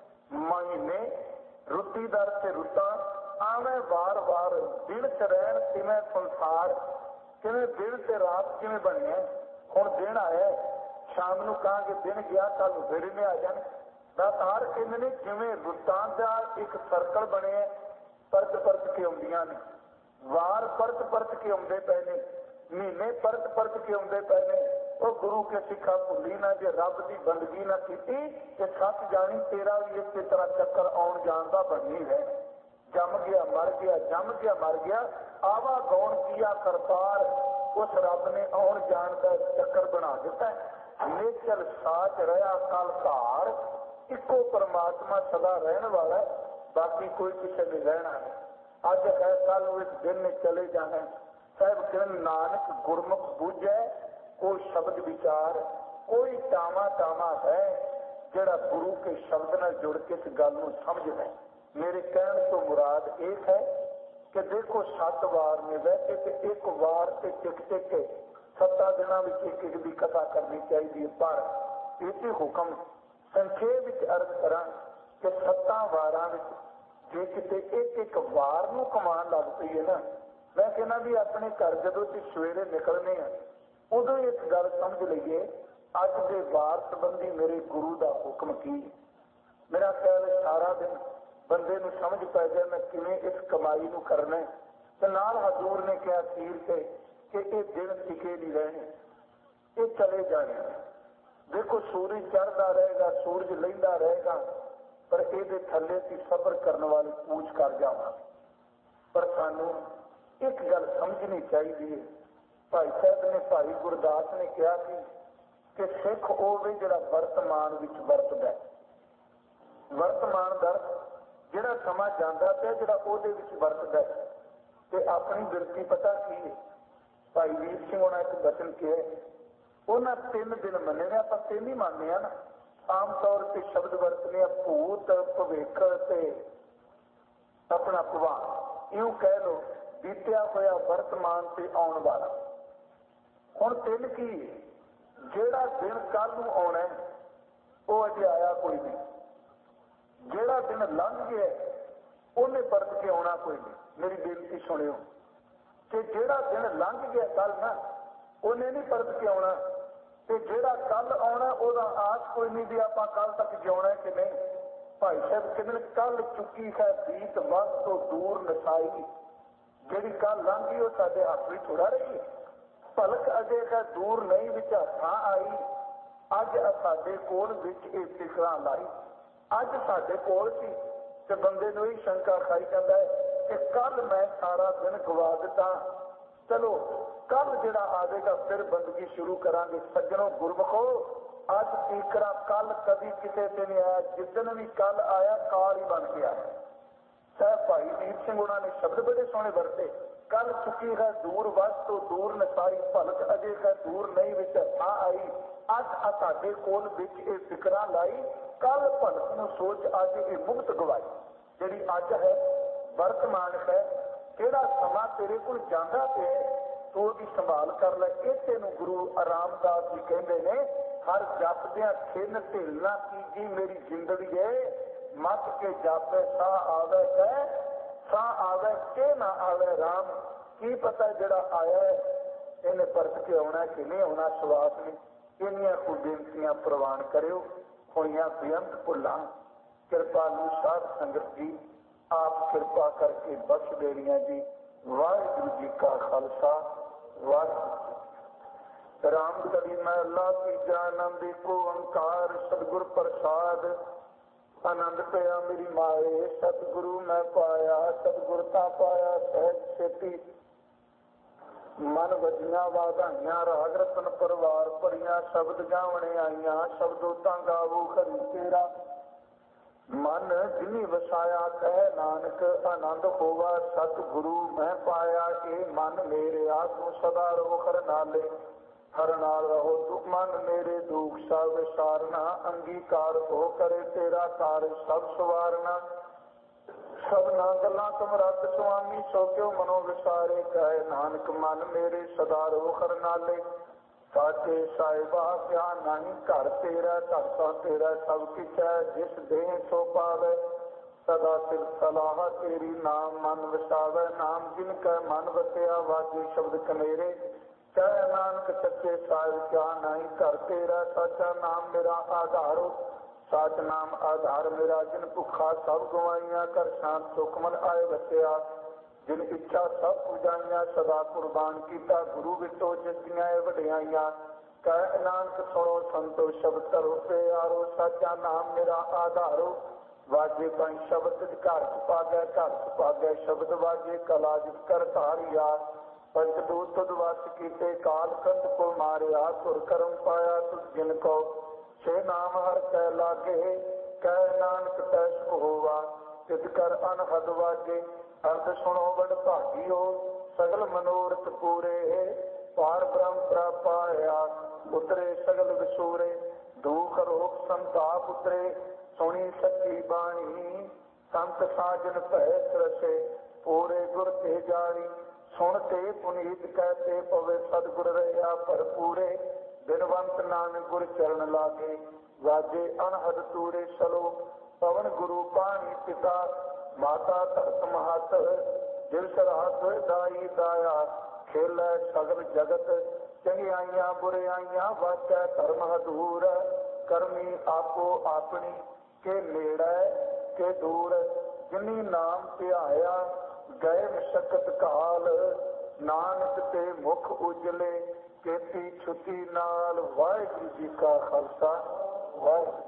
ਮਹੀਨੇ ਰੁੱਤੀ ਦਰ ਤੇ ਰੁੱਤਾਂ ਆਵੇਂ ਵਾਰ ਵਾਰ, ਦਿਨ ਚ ਰਹਿਣ ਕਿਵੇਂ ਸੰਸਾਰ, ਕਿਵੇਂ ਦਿਨ ਤੇ ਰਾਤ ਕਿਵੇਂ ਬਣਿਆ। ਹੁਣ ਦਿਨ ਆਇਆ, ਸ਼ਾਮ ਨੂੰ ਕਹਾਂਗੇ ਦਿਨ ਗਿਆ, ਕੱਲ ਨੂੰ ਫਿਰ ਇਹਨੇ ਆ ਜਾਣਾ। ਦਾਤਾਰ ਕਹਿੰਦੇ ਨੇ ਜਿਵੇਂ ਰੁੱਤਾਂ ਦਾ ਇੱਕ ਸਰਕਲ ਬਣਿਆ, ਪਰਤ ਪਰਤ ਕੇ ਆਉਂਦੀਆਂ ਨੇ, ਵਾਰ ਪਰਤ ਪਰਤ ਕੇ ਆਉਂਦੇ ਪਏ ਨੇ, ਮਹੀਨੇ ਪਰਤ ਪਰਤ ਕੇ ਆਉਂਦੇ ਪਏ ਨੇ। ਉਹ ਗੁਰੂ ਕੇ ਸਿੱਖਾ ਭੁੱਲੀ ਨਾ, ਜੇ ਰੱਬ ਦੀ ਬੰਦਗੀ ਨਾ ਕੀਤੀ ਤੇ ਸੱਚ ਜਾਣੀ ਤੇਰਾ ਵੀ ਇਸੇ ਤਰ੍ਹਾਂ ਚੱਕਰ ਆਉਣ ਜਾਣ ਦਾ ਬਣੀ ਹੈ। ਜੰਮ ਗਿਆ ਮਰ ਗਿਆ, ਜੰਮ ਗਿਆ ਮਰ ਗਿਆ, ਆਵਾ ਗੌਣ ਕੀਆ ਕਰਤਾਰ। ਉਸ ਰੱਬ ਨੇ ਆਉਣ ਜਾਣ ਦਾ ਚੱਕਰ ਬਣਾ ਦਿੱਤਾ। ਨੇਚਲ ਸਾਚ ਰਿਹਾ ਕਲ ਧਾਰ, ਇੱਕੋ ਪਰਮਾਤਮਾ ਸਦਾ ਰਹਿਣ ਵਾਲਾ, ਬਾਕੀ ਕੋਈ ਕਿਸੇ ਨੇ ਰਹਿਣਾ ਨਹੀਂ। ਅੱਜ ਹੈ ਕੱਲ ਨੂੰ ਇੱਕ ਦਿਨ ਨੇ ਚਲੇ ਜਾਣਾ। ਸਾਹਿਬ ਕਹਿੰਦੇ ਨਾਨਕ ਗੁਰਮੁਖ ਬੂਝੈ ਕੋਈ ਸ਼ਬਦ ਵਿਚਾਰ, ਕੋਈ ਟਾਵਾ ਟਾਵਾ ਹੈ ਜਿਹੜਾ ਗੁਰੂ ਕੇ ਸ਼ਬਦ ਨਾਲ ਜੁੜ ਕੇ ਇਸ ਗੱਲ ਨੂੰ ਸਮਝਦਾ। ਮੇਰੇ ਕਹਿਣ ਤੋਂ ਮੁਰਾਦ ਇਹ ਹੈ ਕਿ ਦੇਖੋ 7 ਵਾਰ ਨੇ ਵੈਸੇ ਤੇ ਇੱਕ ਵਾਰ ਤੇ ਟਿਕ ਟਿਕ ਕੇ 7 ਦਿਨਾਂ ਵਿੱਚ ਇੱਕ ਇੱਕ ਦੀ ਕਥਾ ਕਰਨੀ ਚਾਹੀਦੀ ਹੈ। ਪਰ ਇਸੇ ਹੁਕਮ ਸੰਖੇਪ ਵਿੱਚ ਅਰਜ਼ ਕਰਾਂ ਕਿ 7 ਵਾਰਾਂ ਵਿੱਚ ਜੇ ਕਿਤੇ ਇੱਕ ਇੱਕ ਵਾਰ ਨੂੰ ਕਮਾਉਣ ਲੱਗ ਪਈ ਹੈ ਨਾ, ਮੈਂ ਕਹਿੰਦਾ ਵੀ ਆਪਣੇ ਘਰ ਜਦੋਂ ਅਸੀਂ ਸਵੇਰੇ ਨਿਕਲਨੇ ਆ ਉਦੋਂ ਹੀ ਇੱਕ ਗੱਲ ਸਮਝ ਲਈਏ, ਅੱਜ ਦੇ ਵਾਰ ਸੰਬੰਧੀ ਮੇਰੇ ਗੁਰੂ ਦਾ ਹੁਕਮ ਕੀ। ਮੇਰਾ ਖਿਆਲ ਸਾਰਾ ਦਿਨ ਬੰਦੇ ਨੂੰ ਸਮਝ ਪੈ ਜਾਏ ਮੈਂ ਕਿਵੇਂ ਇਸ ਕਮਾਈ ਨੂੰ ਕਰਨਾ। ਤੇ ਨਾਲ ਹਜ਼ੂਰ ਨੇ ਕਿਹਾ ਸੀਰ ਤੇ ਕਿ ਇਹ ਦਿਨ ਟਿਕੇ ਨਹੀਂ ਰਹਿਣੇ, ਇਹ ਚਲੇ ਜਾਣੇ। ਦੇਖੋ ਸੂਰਜ ਚੜ੍ਹਦਾ ਰਹੇਗਾ, ਸੂਰਜ ਲਹਿੰਦਾ ਰਹੇਗਾ, ਪਰ ਇਹਦੇ ਥੱਲੇ ਅਸੀਂ ਸਬਰ ਕਰਨ ਵਾਲੀ ਪੂਛ ਕਰ ਜਾਵਾਂਗੇ। ਪਰ ਸਾਨੂੰ ਇੱਕ ਗੱਲ ਸਮਝਣੀ ਚਾਹੀਦੀ ਹੈ। ਭਾਈ ਸਾਹਿਬ ਨੇ, ਭਾਈ ਗੁਰਦਾਸ ਨੇ ਕਿਹਾ ਸੀ ਕਿ ਸਿੱਖ ਉਹ ਵੀ ਜਿਹੜਾ ਵਰਤਮਾਨ ਵਿੱਚ ਵਰਤਦਾ। ਵਰਤਮਾਨ ਦਾ ਜਿਹੜਾ ਸਮਾਂ ਜਾਂਦਾ ਪਿਆ, ਜਿਹੜਾ ਉਹਦੇ ਵਿੱਚ ਵਰਤਦਾ। ਤੇ ਆਪਣੀ ਬਿਰਤੀ ਪਤਾ ਕੀ ਹੈ। ਭਾਈ ਵੀਰ ਸਿੰਘ ਹੋਣਾ ਇੱਕ ਬਚਨ ਕਿਹਾ, ਉਹਨਾਂ 3 ਦਿਨ ਮੰਨੇ ਨੇ, ਆਪਾਂ 3 ਹੀ ਮੰਨਦੇ ਆ ਨਾ। ਆਮ ਤੌਰ ਤੇ ਸ਼ਬਦ ਵਰਤਨੇ ਆ ਭੂਤ, ਭਵਿੱਖ ਤੇ ਆਪਣਾ ਭਵਿੱਖ। ਇਉਂ ਕਹਿ ਲਓ ਬੀਤਿਆ ਹੋਇਆ, ਵਰਤਮਾਨ ਤੇ ਆਉਣ ਵਾਲਾ। ਹੁਣ 3 ਕੀ, ਜਿਹੜਾ ਦਿਨ ਕੱਲ ਨੂੰ ਆਉਣਾ ਉਹ ਅਜੇ ਆਇਆ ਕੋਈ ਨਹੀਂ। ਜਿਹੜਾ ਦਿਨ ਲੰਘ ਗਿਆ ਉਹਨੇ ਪਰਤ ਕੇ ਆਉਣਾ ਕੋਈ ਨਹੀਂ। ਮੇਰੀ ਬੇਨਤੀ ਸੁਣਿਓ ਕਿ ਜਿਹੜਾ ਦਿਨ ਲੰਘ ਗਿਆ ਕੱਲ ਨਾ, ਉਹਨੇ ਨਹੀਂ ਪਰਤ ਕੇ ਆਉਣਾ। ਤੇ ਜਿਹੜਾ ਕੱਲ ਆਉਣਾ ਉਹਦਾ ਆਸ ਕੋਈ ਨਹੀਂ ਵੀ ਆਪਾਂ ਕੱਲ ਤੱਕ ਜਿਉਣਾ ਕਿ ਨਹੀਂ। ਭਾਈ ਸਾਹਿਬ ਕਹਿੰਦੇ ਕੱਲ ਚੁੱਕੀ ਹੈ ਬੀਤ ਵਕਤ ਤੋਂ ਦੂਰ ਨਸਾਈ। ਜਿਹੜੀ ਕੱਲ ਲੰਘ ਗਈ ਉਹ ਸਾਡੇ ਹੱਥ ਵਿੱਚ ਥੋੜਾ ਰਹੀ। ਭਲਕ ਅਜੇ ਹੈ ਦੂਰ ਨਹੀਂ ਵਿੱਚ ਹੱਥਾਂ ਆਈ। ਅੱਜ ਸਾਡੇ ਕੋਲ ਵਿੱਚ ਇਹ ਫਿਕਰਾਂ ਲਾਈ। ਅੱਜ ਸਾਡੇ ਕੋਲ ਸੀ ਤੇ ਬੰਦੇ ਨੂੰ ਇਹ ਸ਼ੰਕਾ ਖਾਈ ਜਾਂਦਾ ਹੈ ਕਿ ਕੱਲ ਮੈਂ ਸਾਰਾ ਦਿਨ ਗਵਾ ਦਿੱਤਾ, ਚਲੋ ਕੱਲ ਜਿਹੜਾ ਆਵੇਗਾ ਫਿਰ ਬੰਦਗੀ ਸ਼ੁਰੂ ਕਰਾਂਗੇ। ਸੱਜਣੋ ਗੁਰਮਖੋ, ਅੱਜ ਤੀਕਰਾ ਕੱਲ ਕਦੀ ਕਿਸੇ ਤੇ ਨਹੀਂ ਆਇਆ। ਜਿੱਦਣ ਵੀ ਕੱਲ ਆਇਆ ਕਾਲ ਹੀ ਬਣ ਗਿਆ। ਸਾਹਿਬ ਭਾਈ ਵੀਰ ਸਿੰਘ ਉਹਨਾਂ ਨੇ ਸ਼ਬਦ ਬੜੇ ਸੋਹਣੇ ਵਰਤੇ। ਕੱਲ ਚੁੱਕੀ ਹੈ ਦੂਰ ਵਸ ਤੋਂ ਦੂਰ ਨਸਾਈ, ਭਲਕ ਅਜੇ ਹੈ ਦੂਰ ਨਹੀਂ ਵਿੱਚ ਹੱਥਾਂ ਆਈ। ਅੱਜ ਸਾਡੇ ਕੋਲ ਵਿੱਚ ਇਹ ਫਿਕਰਾਂ ਲਾਈ, ਕੱਲ ਭਲਕ ਨੂੰ ਸੋਚ ਅੱਜ ਇਹ ਮੁਕਤ ਗਵਾਈ। ਜਿਹੜੀ ਅੱਜ ਹੈ ਵਰਤਮਾਨ ਹੈ, ਕਿਹੜਾ ਸਮਾਂ ਤੇਰੇ ਕੋਲ ਜਾਂਦਾ ਪਿਆ ਤੂੰ ਉਹਦੀ ਸੰਭਾਲ ਕਰ ਲੈ। ਇਸੇ ਨੂੰ ਗੁਰੂ ਰਾਮਦਾਸ ਜੀ ਕਹਿੰਦੇ ਨੇ, ਹਰ ਜਪਦਿਆਂ ਖਿੰਨ ਢਿੱਲ ਨਾ ਕੀਜੀ ਮੇਰੀ ਜ਼ਿੰਦਗੀ ਏ, ਮੱਤ ਕੇ ਜਾਪੇ ਸਾਹ ਆਵੇ ਕਹਿ, ਸਾਹ ਆਵੇ ਕਿ ਨਾ ਆਵੇ ਰਾਮ। ਕੀ ਪਤਾ ਜਿਹੜਾ ਆਇਆ ਇਹਨੇ ਪਰਤ ਕੇ ਆਉਣਾ ਕਿ ਨਹੀਂ ਆਉਣਾ, ਸਵਾਸ ਨਹੀਂ। ਇੰਨੀਆਂ ਕੁ ਬੇਨਤੀਆਂ ਪ੍ਰਵਾਨ ਕਰਿਓ। ਹੋਈਆਂ ਬੇਅੰਤ ਭੁੱਲਾਂ ਕਿਰਪਾਲੂ ਸਾਧ ਸੰਗਤ ਜੀ ਆਪ ਕਿਰਪਾ ਕਰਕੇ ਬਖਸ਼ ਦੇਣੀਆਂ ਜੀ। ਵਾਹਿਗੁਰੂ ਜੀ ਕਾ ਖਾਲਸਾ ਵਾਹਿਗੁਰੂ ਜੀ। ਰਾਮ ਕਲੀ ਮਹਲਾ ਤੀਜਾ। ਆਨੰਦ ਏਕੋ ਓੰਕਾਰ ਸਤਿਗੁਰ ਪ੍ਰਸਾਦ। ਆਨੰਦ ਪਿਆ ਮੇਰੀ ਮਾਏ ਸਤਿਗੁਰੂ ਮੈਂ ਪਾਇਆ। ਸਤਿਗੁਰ ਤਾਂ ਪਾਇਆ ਸਹਿਜ ਛੇਤੀ। ਮਨ ਵਜੀਆਂ ਵਾਧਾਈਆਂ ਰਾਗ ਰਤਨ ਪਰਿਵਾਰ ਭਰੀਆਂ। ਸ਼ਬਦ ਗਾਵਣੇ ਆਈਆਂ ਸ਼ਬਦੋ ਤਾਂ ਗਾਵੋ ਹਰੀ ਤੇਰਾ। ਮਨ ਜਿਨੀ ਵਸਾਇਆ ਕਹਿ ਨਾਨਕ ਆਨੰਦ ਹੋਵਾ ਸਤਿਗੁਰੂ ਮੈਂ ਪਾਇਆ। ਇਹ ਮਨ ਮੇਰੇ ਤੂੰ ਸਦਾ ਰਹੋ ਹਰ ਨਾਲੇ। ਹਰ ਨਾਲ ਰਹੋ ਤੂੰ ਮਨ ਮੇਰੇ ਦੁਖ ਸਭ ਵਿਸਾਰਨਾ। ਅੰਗੀਕਾਰ ਹੋ ਕਰੇ ਤੇਰਾ ਕਾਰਜ ਸਭ ਸਵਾਰਨਾ। ਸਭਨਾ ਗੱਲਾਂ ਤੁਮਰਤ ਸੁਆਮੀ ਸੋ ਕਿਉ ਮਨੋ ਵਿਸਾਰੇ। ਕਹਿ ਨਾਨਕ ਮਨ ਮੇਰੇ ਸਦਾ ਰਹੋ ਹਰ ਨਾਲੇ। ਸਾਚੇ ਸਾਹਿਬਾ ਕਿਆ ਨਹੀਂ ਘਰ ਤੇਰਾ। ਘਰ ਤਾਂ ਤੇਰਾ ਸਭ ਕਿਛ ਹੈ। ਜਿਸ ਦੇਹ ਸੋ ਪਾਵੇ ਸਦਾ ਸਿਰ ਸਲਾਹ ਤੇਰੀ। ਨਾਮ ਮਨ ਵਸਾਵੇ ਨਾਮ ਜਿਨ ਕੈ ਮਨ ਵਸਿਆ। ਵਾਜੇ ਸ਼ਬਦ ਕਨੇਰੇ ਕਹਿ ਨਾਨਕ ਸੱਚੇ ਸਾਹਿਬ ਕਿਆ ਨਹੀਂ ਘਰ ਤੇਰਾ। ਸਾਚਾ ਨਾਮ ਮੇਰਾ ਆਧਾਰੋ ਸਾਚ ਨਾਮ ਆਧਾਰ ਮੇਰਾ। ਜਿਨ ਭੁੱਖਾ ਸਭ ਗਵਾਈਆਂ ਕਰ ਸ਼ਾਂਤ ਸੁਖਮਨ ਆਏ ਵਸਿਆ। ਜਿਨ ਇੱਛਾ ਸਭ ਪੁਜਾਈਆਂ ਸਦਾ ਕੁਰਬਾਨ ਕੀਤਾ। ਗੁਰੂ ਵਿਟੋ ਜਿਸ ਦੀਆਂ ਇਹ ਵਡਿਆਈਆਂ ਕਹਿ ਨਾਨਕ ਸੁਣੋ ਸੰਤੋ ਸ਼ਬਦ ਧਰੋ ਪਿਆਰੋ। ਸਾਚਾ ਨਾਮ ਮੇਰਾ ਆਧਾਰੋ ਵਾਜੇ ਪੰਜ ਸ਼ਬਦ ਘਰ ਚ ਪਾਗੈ। ਘਰ ਚ ਪਾਗੈ ਸ਼ਬਦ ਵਾਜੇ ਕਲਾ ਜਿਸ ਕਰ ਧਾਰਿਆ। ਪੰਚ ਦੂਤ ਤੁਧ ਵਸ ਕੀਤੇ ਕਾਲ ਕੰਧ ਕੋ ਮਾਰਿਆ। ਤੁਰ ਕਰਮ ਪਾਇਆ ਤੁਧ ਜਿਨ ਕੋ ਸੇ ਨਾਮ ਹਰ ਕੈ ਲਾਗੇ। ਕਹਿ ਨਾਨਕ ਤੈ ਸੁਖ ਹੋਵਾ ਤਿਤ ਕਰ ਅਨਹਦ ਵਾਜੇ। ਅਰਥ ਸੁਣੋ ਵਡ ਭਾਗੀਓ ਸਗਲ ਮਨੋਰਥ ਪੂਰੇ। ਪਾਰ ਬ੍ਰਹਮ ਪ੍ਰਾਪਾਇਆ ਉਤਰੇ ਸਗਲ ਵਿਸੂਰੇ। ਦੁਖ ਰੋਗ ਸੰਤਾਪ ਉਤਰੇ ਸੁਣੀ ਸੱਚੀ ਬਾਣੀ। ਸੰਤ ਸਾਜਨ ਭੈ ਸਰਸੇ ਪੂਰੇ ਗੁਰ ਤੇ ਜਾਣੀ। ਸੁਣ ਤੇ ਪੁਨੀਤ ਕਹਤੇ ਪਵੇ ਸਤਿਗੁਰ ਰਹਿਆ ਭਰਪੂਰੇ। ਬਿਨਵੰਤ ਨਾਨਕ ਗੁਰ ਚਰਨ ਲਾਗੇ ਵਾਜੇ ਅਨਹਦ ਤੂਰੇ। ਚਲੋ ਪਵਨ ਗੁਰੂ ਪਾਣੀ ਪਿਤਾ ਮਾਤਾ ਧਰਤ ਮਹਤ। ਦਿਲ ਸਰਾਤ ਦਾਈ ਦਾਇਆ ਖੇਲੈ ਸਗਲ ਜਗਤ। ਚੰਗਿਆਈਆਂ ਬੁਰਿਆਈਆਂ ਵਾਚੈ ਧਰਮ ਹਦੂਰ। ਕਰਮੀ ਆਪੋ ਆਪਣੀ ਕੇ ਨੇੜੇ ਕੇ ਦੂਰ। ਜਿਨੀ ਨਾਮ ਧਿਆਇਆ ਗਏ ਮਸ਼ਕਤ ਕਾਲ। ਨਾਨਕ ਤੇ ਮੁਖ ਉਜਲੇ ਕੇਤੀ ਛੁੱਟੀ ਨਾਲ। ਵਾਹਿਗੁਰੂ ਜੀ ਕਾ ਖਾਲਸਾ ਵਾਹਿਗੁਰੂ।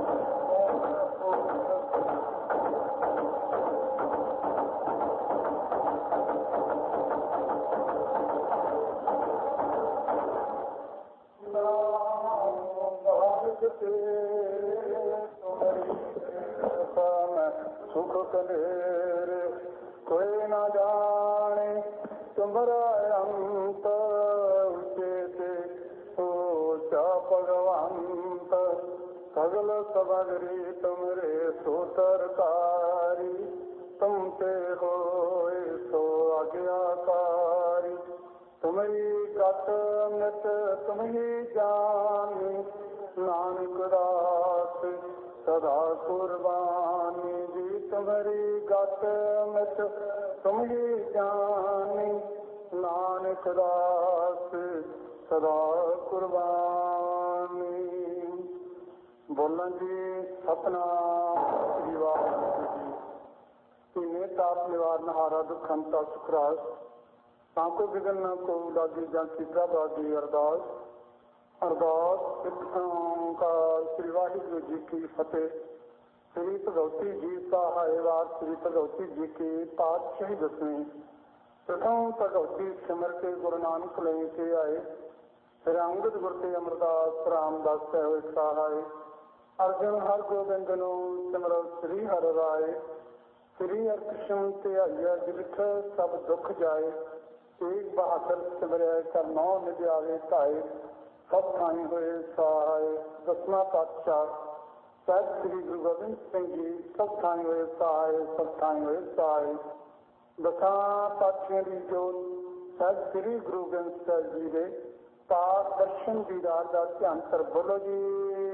ਸੁਖ ਕਲੇਰ ਕੋਈ ਨਾ ਜਾਣੇ ਤੁਮਰਾ ਅੰਤ। ਉਚੇਤੇ ਸੋਚਾ ਭਗਵੰਤ ਸਗਲ ਸਵਗਰੀ ਤੁਮਰੇ ਸੋਤਰਕਾਰੀ। ਤੁਮ ਤੇ ਹੋਏ ਸੋ ਆਗਿਆਕਾਰੀ। ਤੁਮਰੀ ਗਤ ਮਿਤ ਤੁਮਹੀ ਜਾਨੀ। ਨਾਨਕ ਦਾਸ ਸਦਾ ਕੁਰਬਾਨੀ ਜੀ। ਤੁਮਰੀ ਗਤ ਮਿਤ ਤੁਮਹੀ ਜਾਨੀ। ਨਾਨਕ ਦਾਸ ਸਦਾ ਕੁਰਬਾਨੀ। ਬੋਲਣ ਜੀ ਸਤਿਨਾਮ ਸ੍ਰੀ ਵਾਹਿਗੁਰੂ ਜੀ। ਧੀਨੇ ਤਾਪ ਨਿਵਾਰਨ ਹਾਰਾ ਦੁੱਖ ਹੰਤਾ ਸੁਖ ਰਾਸ। ਤਾਂ ਕੋ ਵਿਗਨ ਨਾ ਕੋ ਲਾਗੀ ਜਾਂ ਕੀਤਾ ਬਾਗੀ ਅਰਦਾਸ। ਅਰਦਾਸ ਇੱਕ ਓਂਕਾਰ ਸ੍ਰੀ ਵਾਹਿਗੁਰੂ ਜੀ ਕੀ ਫਤਿਹ। ਸ੍ਰੀ ਭਗਵਤੀ ਜੀ ਸਾਹਿਬਾਨ ਸ੍ਰੀ ਭਗਵਤੀ ਜੀ ਕੀ ਪਾਤਸ਼ਾਹੀ ਦਸਵੀਂ। ਪ੍ਰਥਮ ਭਗਵਤੀ ਸਿਮਰ ਕੇ ਗੁਰੂ ਨਾਨਕ ਲੈ ਕੇ ਆਏ। ਫਿਰ ਅੰਗਦ ਗੁਰ ਤੇ ਅਮਰਦਾਸ ਰਾਮਦਾਸ ਕਹਿ ਹੋਏ ਸਹਾਏ। ਅਰਜਨ ਹਰ ਗੋਬਿੰਦ ਨੂੰ ਸਿਮਰੋ ਸ੍ਰੀ ਹਰਿ ਰਾਏ। ਸ੍ਰੀ ਹਰਿਕ੍ਰਿਸ਼ਨ ਧਿਆਈਆ ਜਿਠ ਸਭ ਦੁੱਖ ਜਾਏ। ਤੇਗ ਬਹਾਦਰ ਸਿਮਰਿਆ ਕਰ ਨੌ ਨਿਧਿਆਵੇ ਧਾਏ। ਸਭ ਥਾਈ ਹੋਏ ਸਹਾਏ। ਦਸਵਾਂ ਪਾਤਸ਼ਾਹ ਸਾਹਿਬ ਸ੍ਰੀ ਗੁਰੂ ਗੋਬਿੰਦ ਸਿੰਘ ਜੀ ਸਭ ਥਾਈ ਹੋਏ ਸਹਾਏ। ਸਭ ਥਾਈ ਹੋਏ ਸਹਾਏ। ਦਸਾਂ ਪਾਤਸ਼ਾਹਾਂ ਦੀ ਜੋਤ ਸਾਹਿਬ ਸ੍ਰੀ ਗੁਰੂ ਗ੍ਰੰਥ ਸਾਹਿਬ ਜੀ ਦੇ ਪਾਕ ਦਰਸ਼ਨ ਦੀ ਰਾਤ ਦਾ ਧਿਆਨ ਕਰ ਬੋਲੋ ਜੀ।